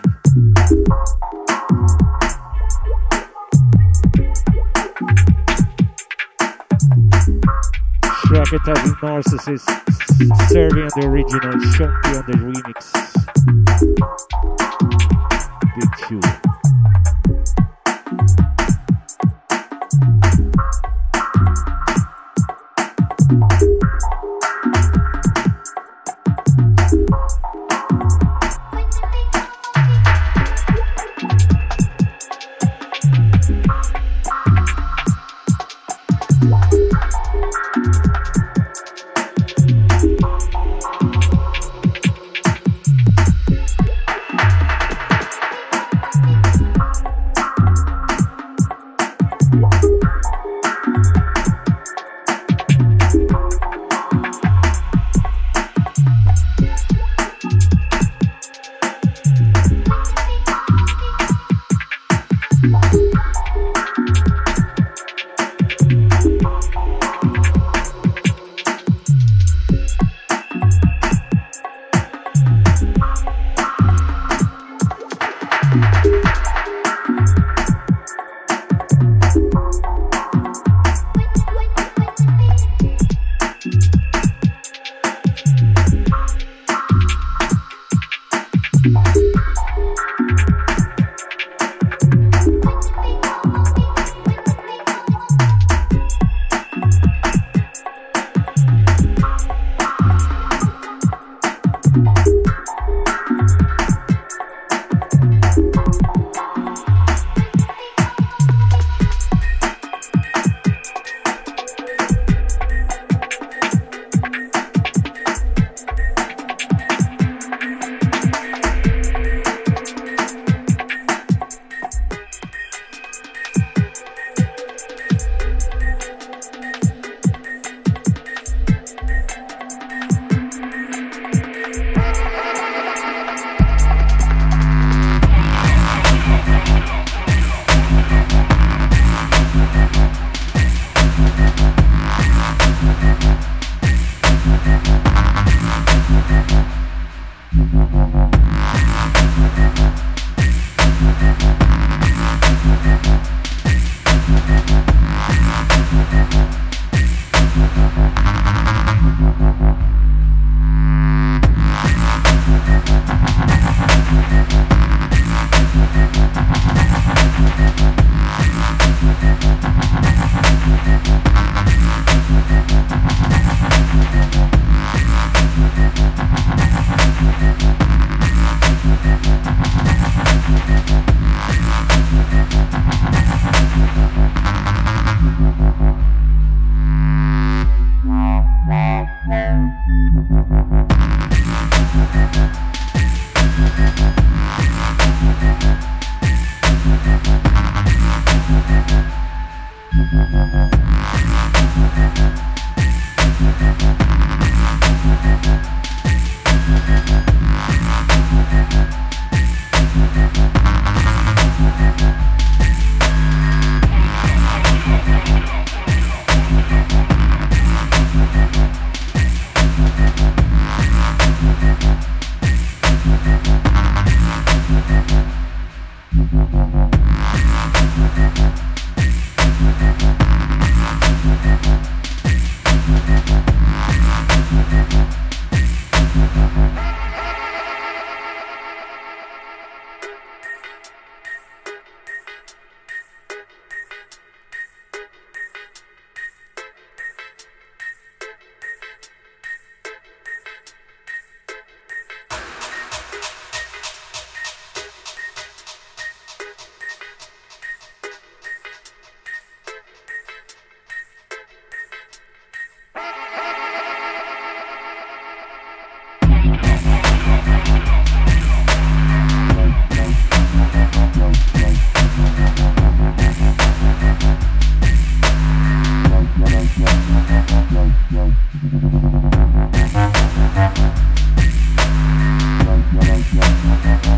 Track it as Narcissist, Survey on the original, Shonky on the remix. Big tune.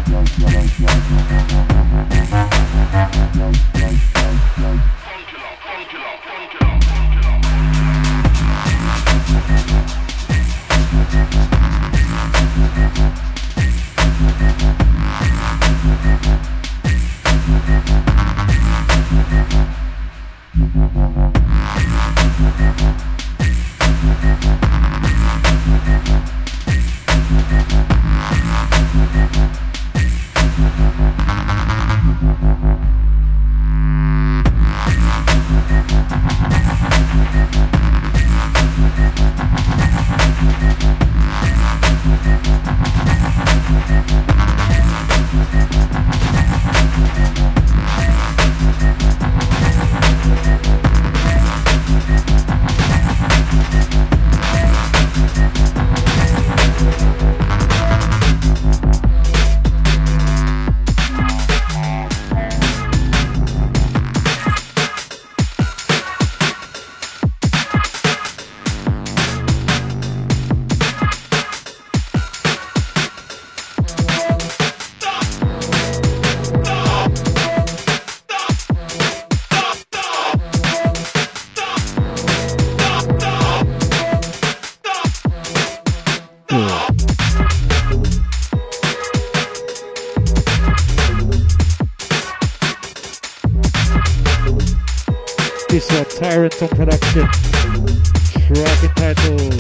This one, Tyrant on production. Track entitled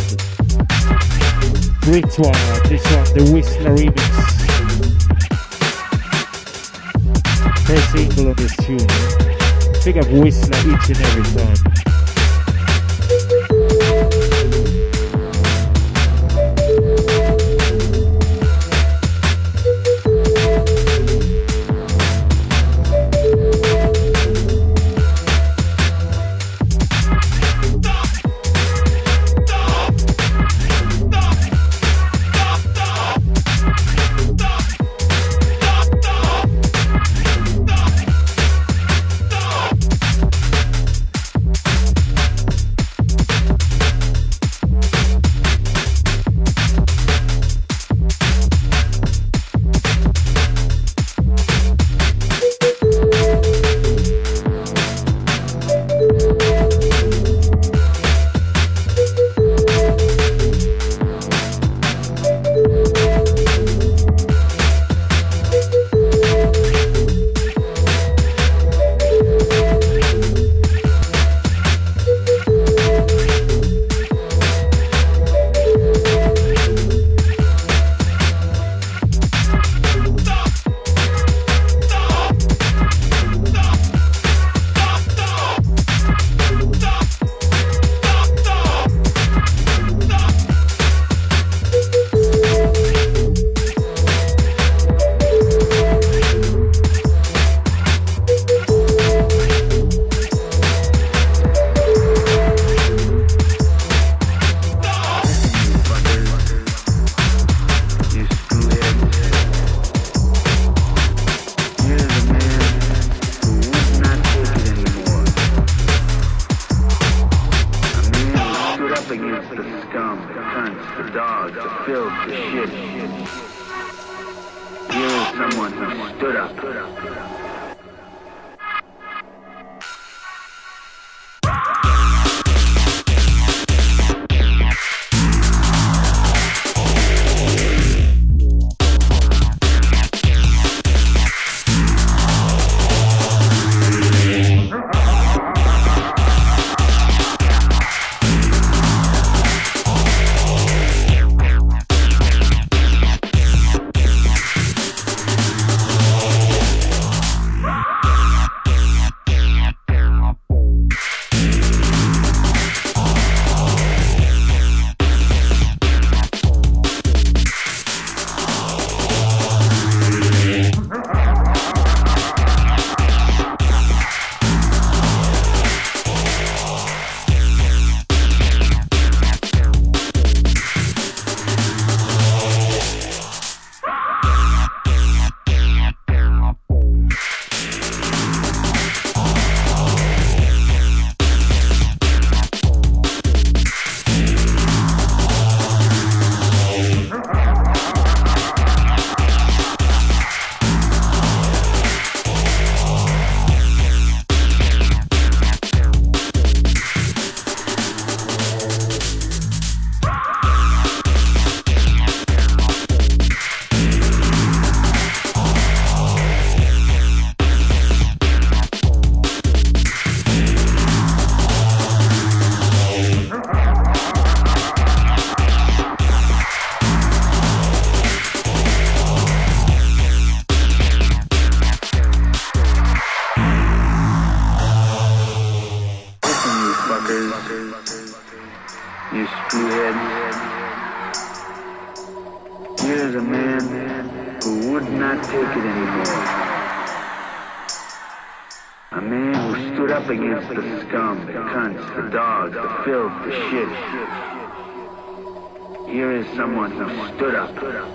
Britwire. This one, the Whistler remix. First single on this tune. Big up Whistler each and every time.
screwhead. Here's a man who would not take it anymore. A man who stood up against the scum, the cunts, the dogs, the filth, the shit. Here is someone who stood up.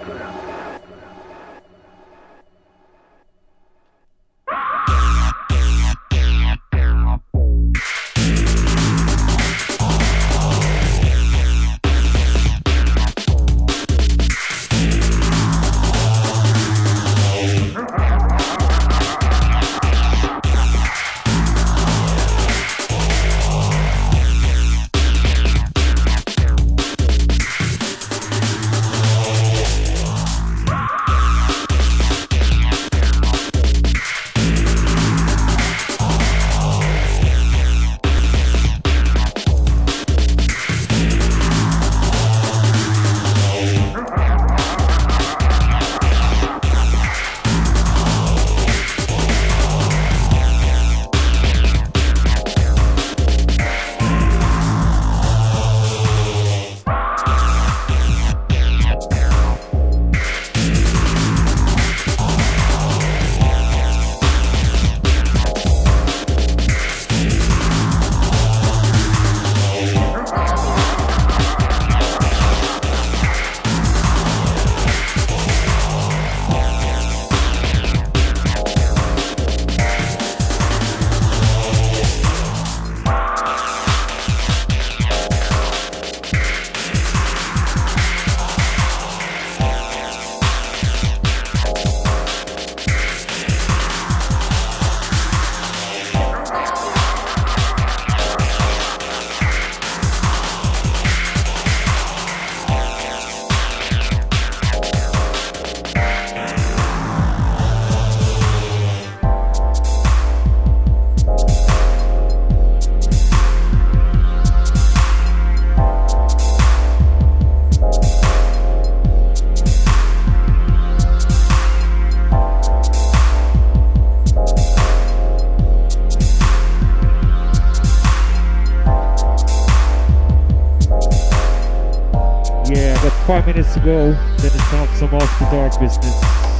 Minutes to go, then it's time for some off the dark business.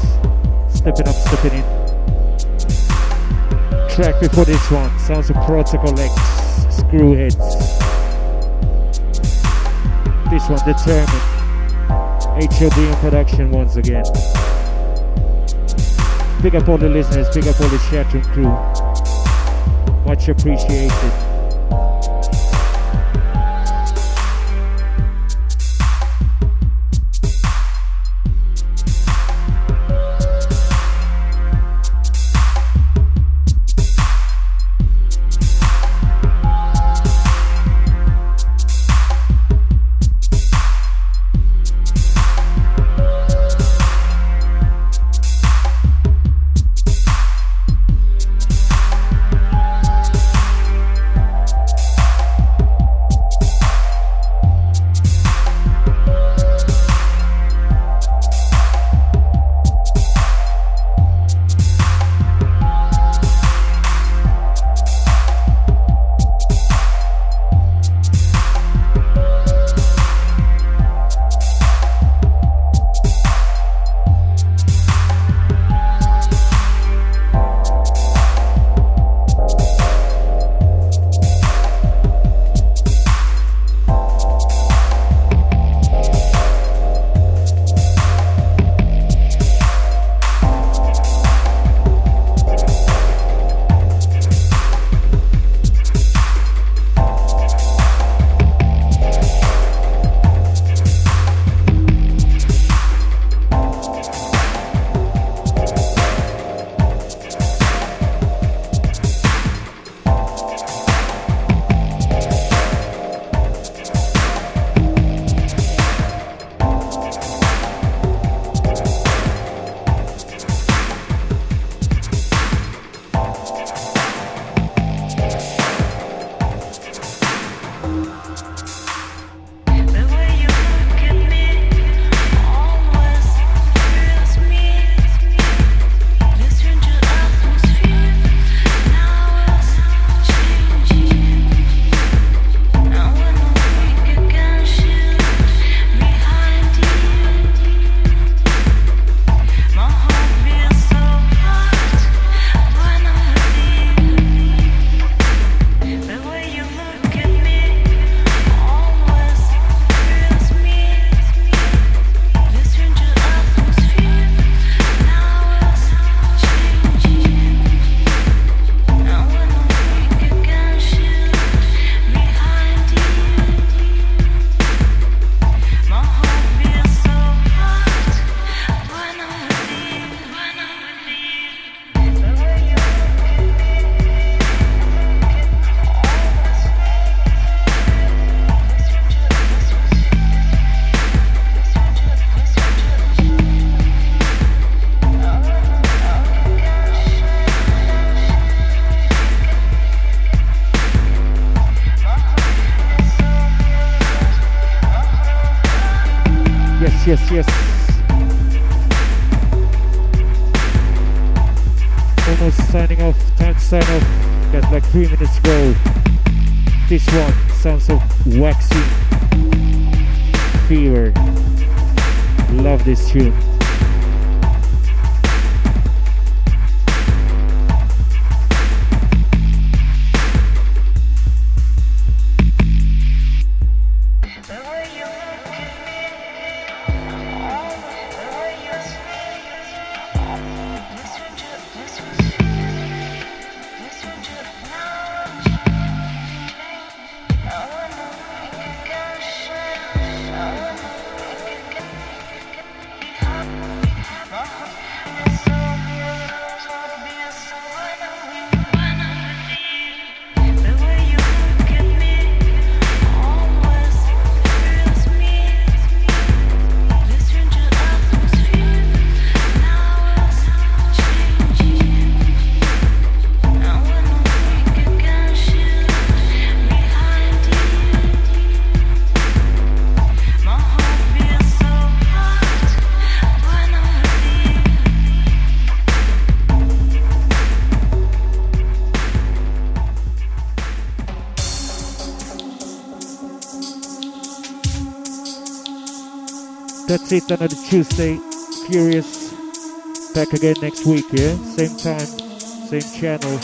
Stepping up, stepping in. Track before this one, sounds of Protocol X, Screwheads. This one, Determined. HOD in production once again. Big up all the listeners, big up all the chatroom crew. Much appreciated. Yes. Almost signing off. Time to sign off. Got like 3 minutes to go. This one sounds of Waxy Fever. Love this tune. That's it, another Tuesday. Furious. Back again next week, yeah? Same time, same channel.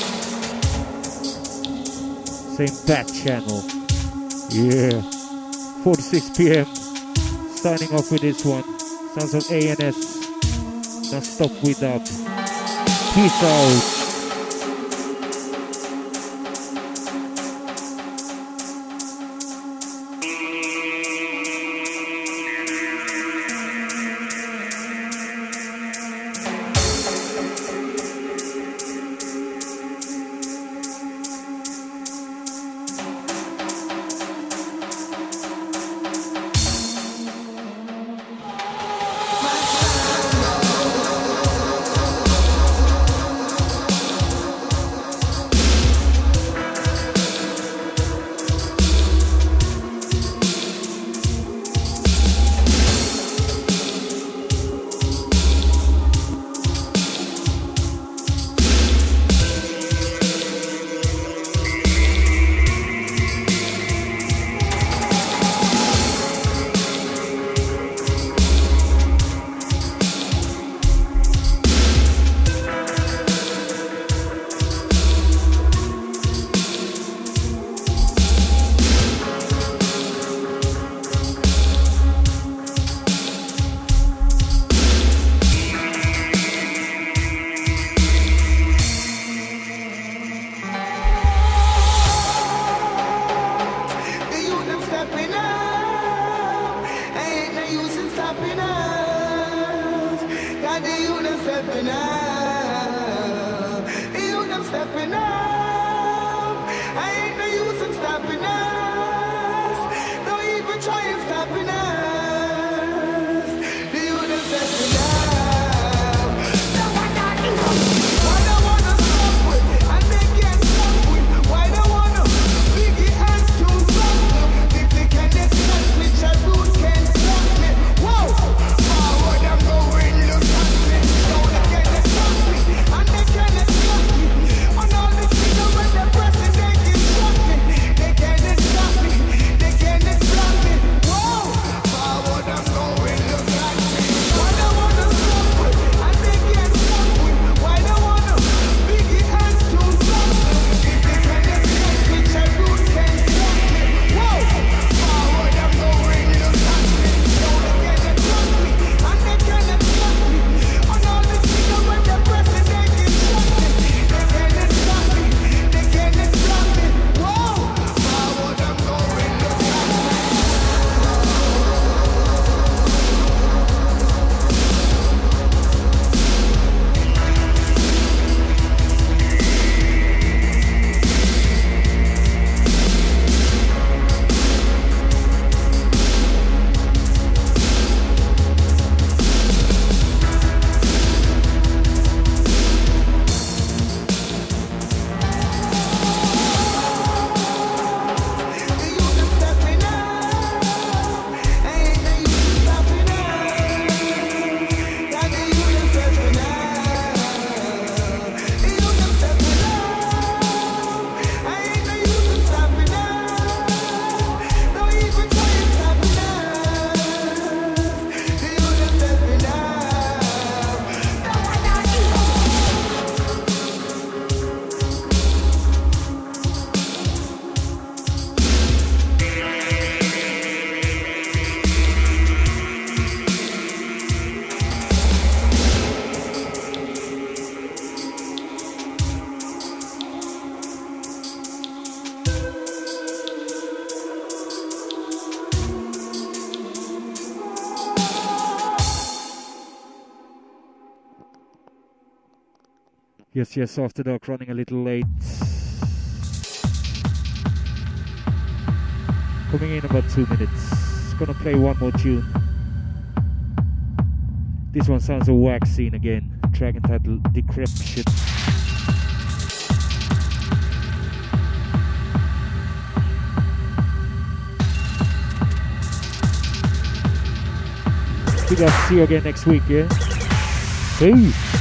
Same back channel. Yeah. 4 to 6 p.m. Signing off with this one. Sounds of ANS. Now stop with that. Peace out.
Forward I'm going, look at me. Don't again,
Yes, After Dark running a little late. Coming in about 2 minutes. Gonna play one more tune. This one sounds a waxing again. Track entitled Decreption. We got to see you again next week, yeah? Peace.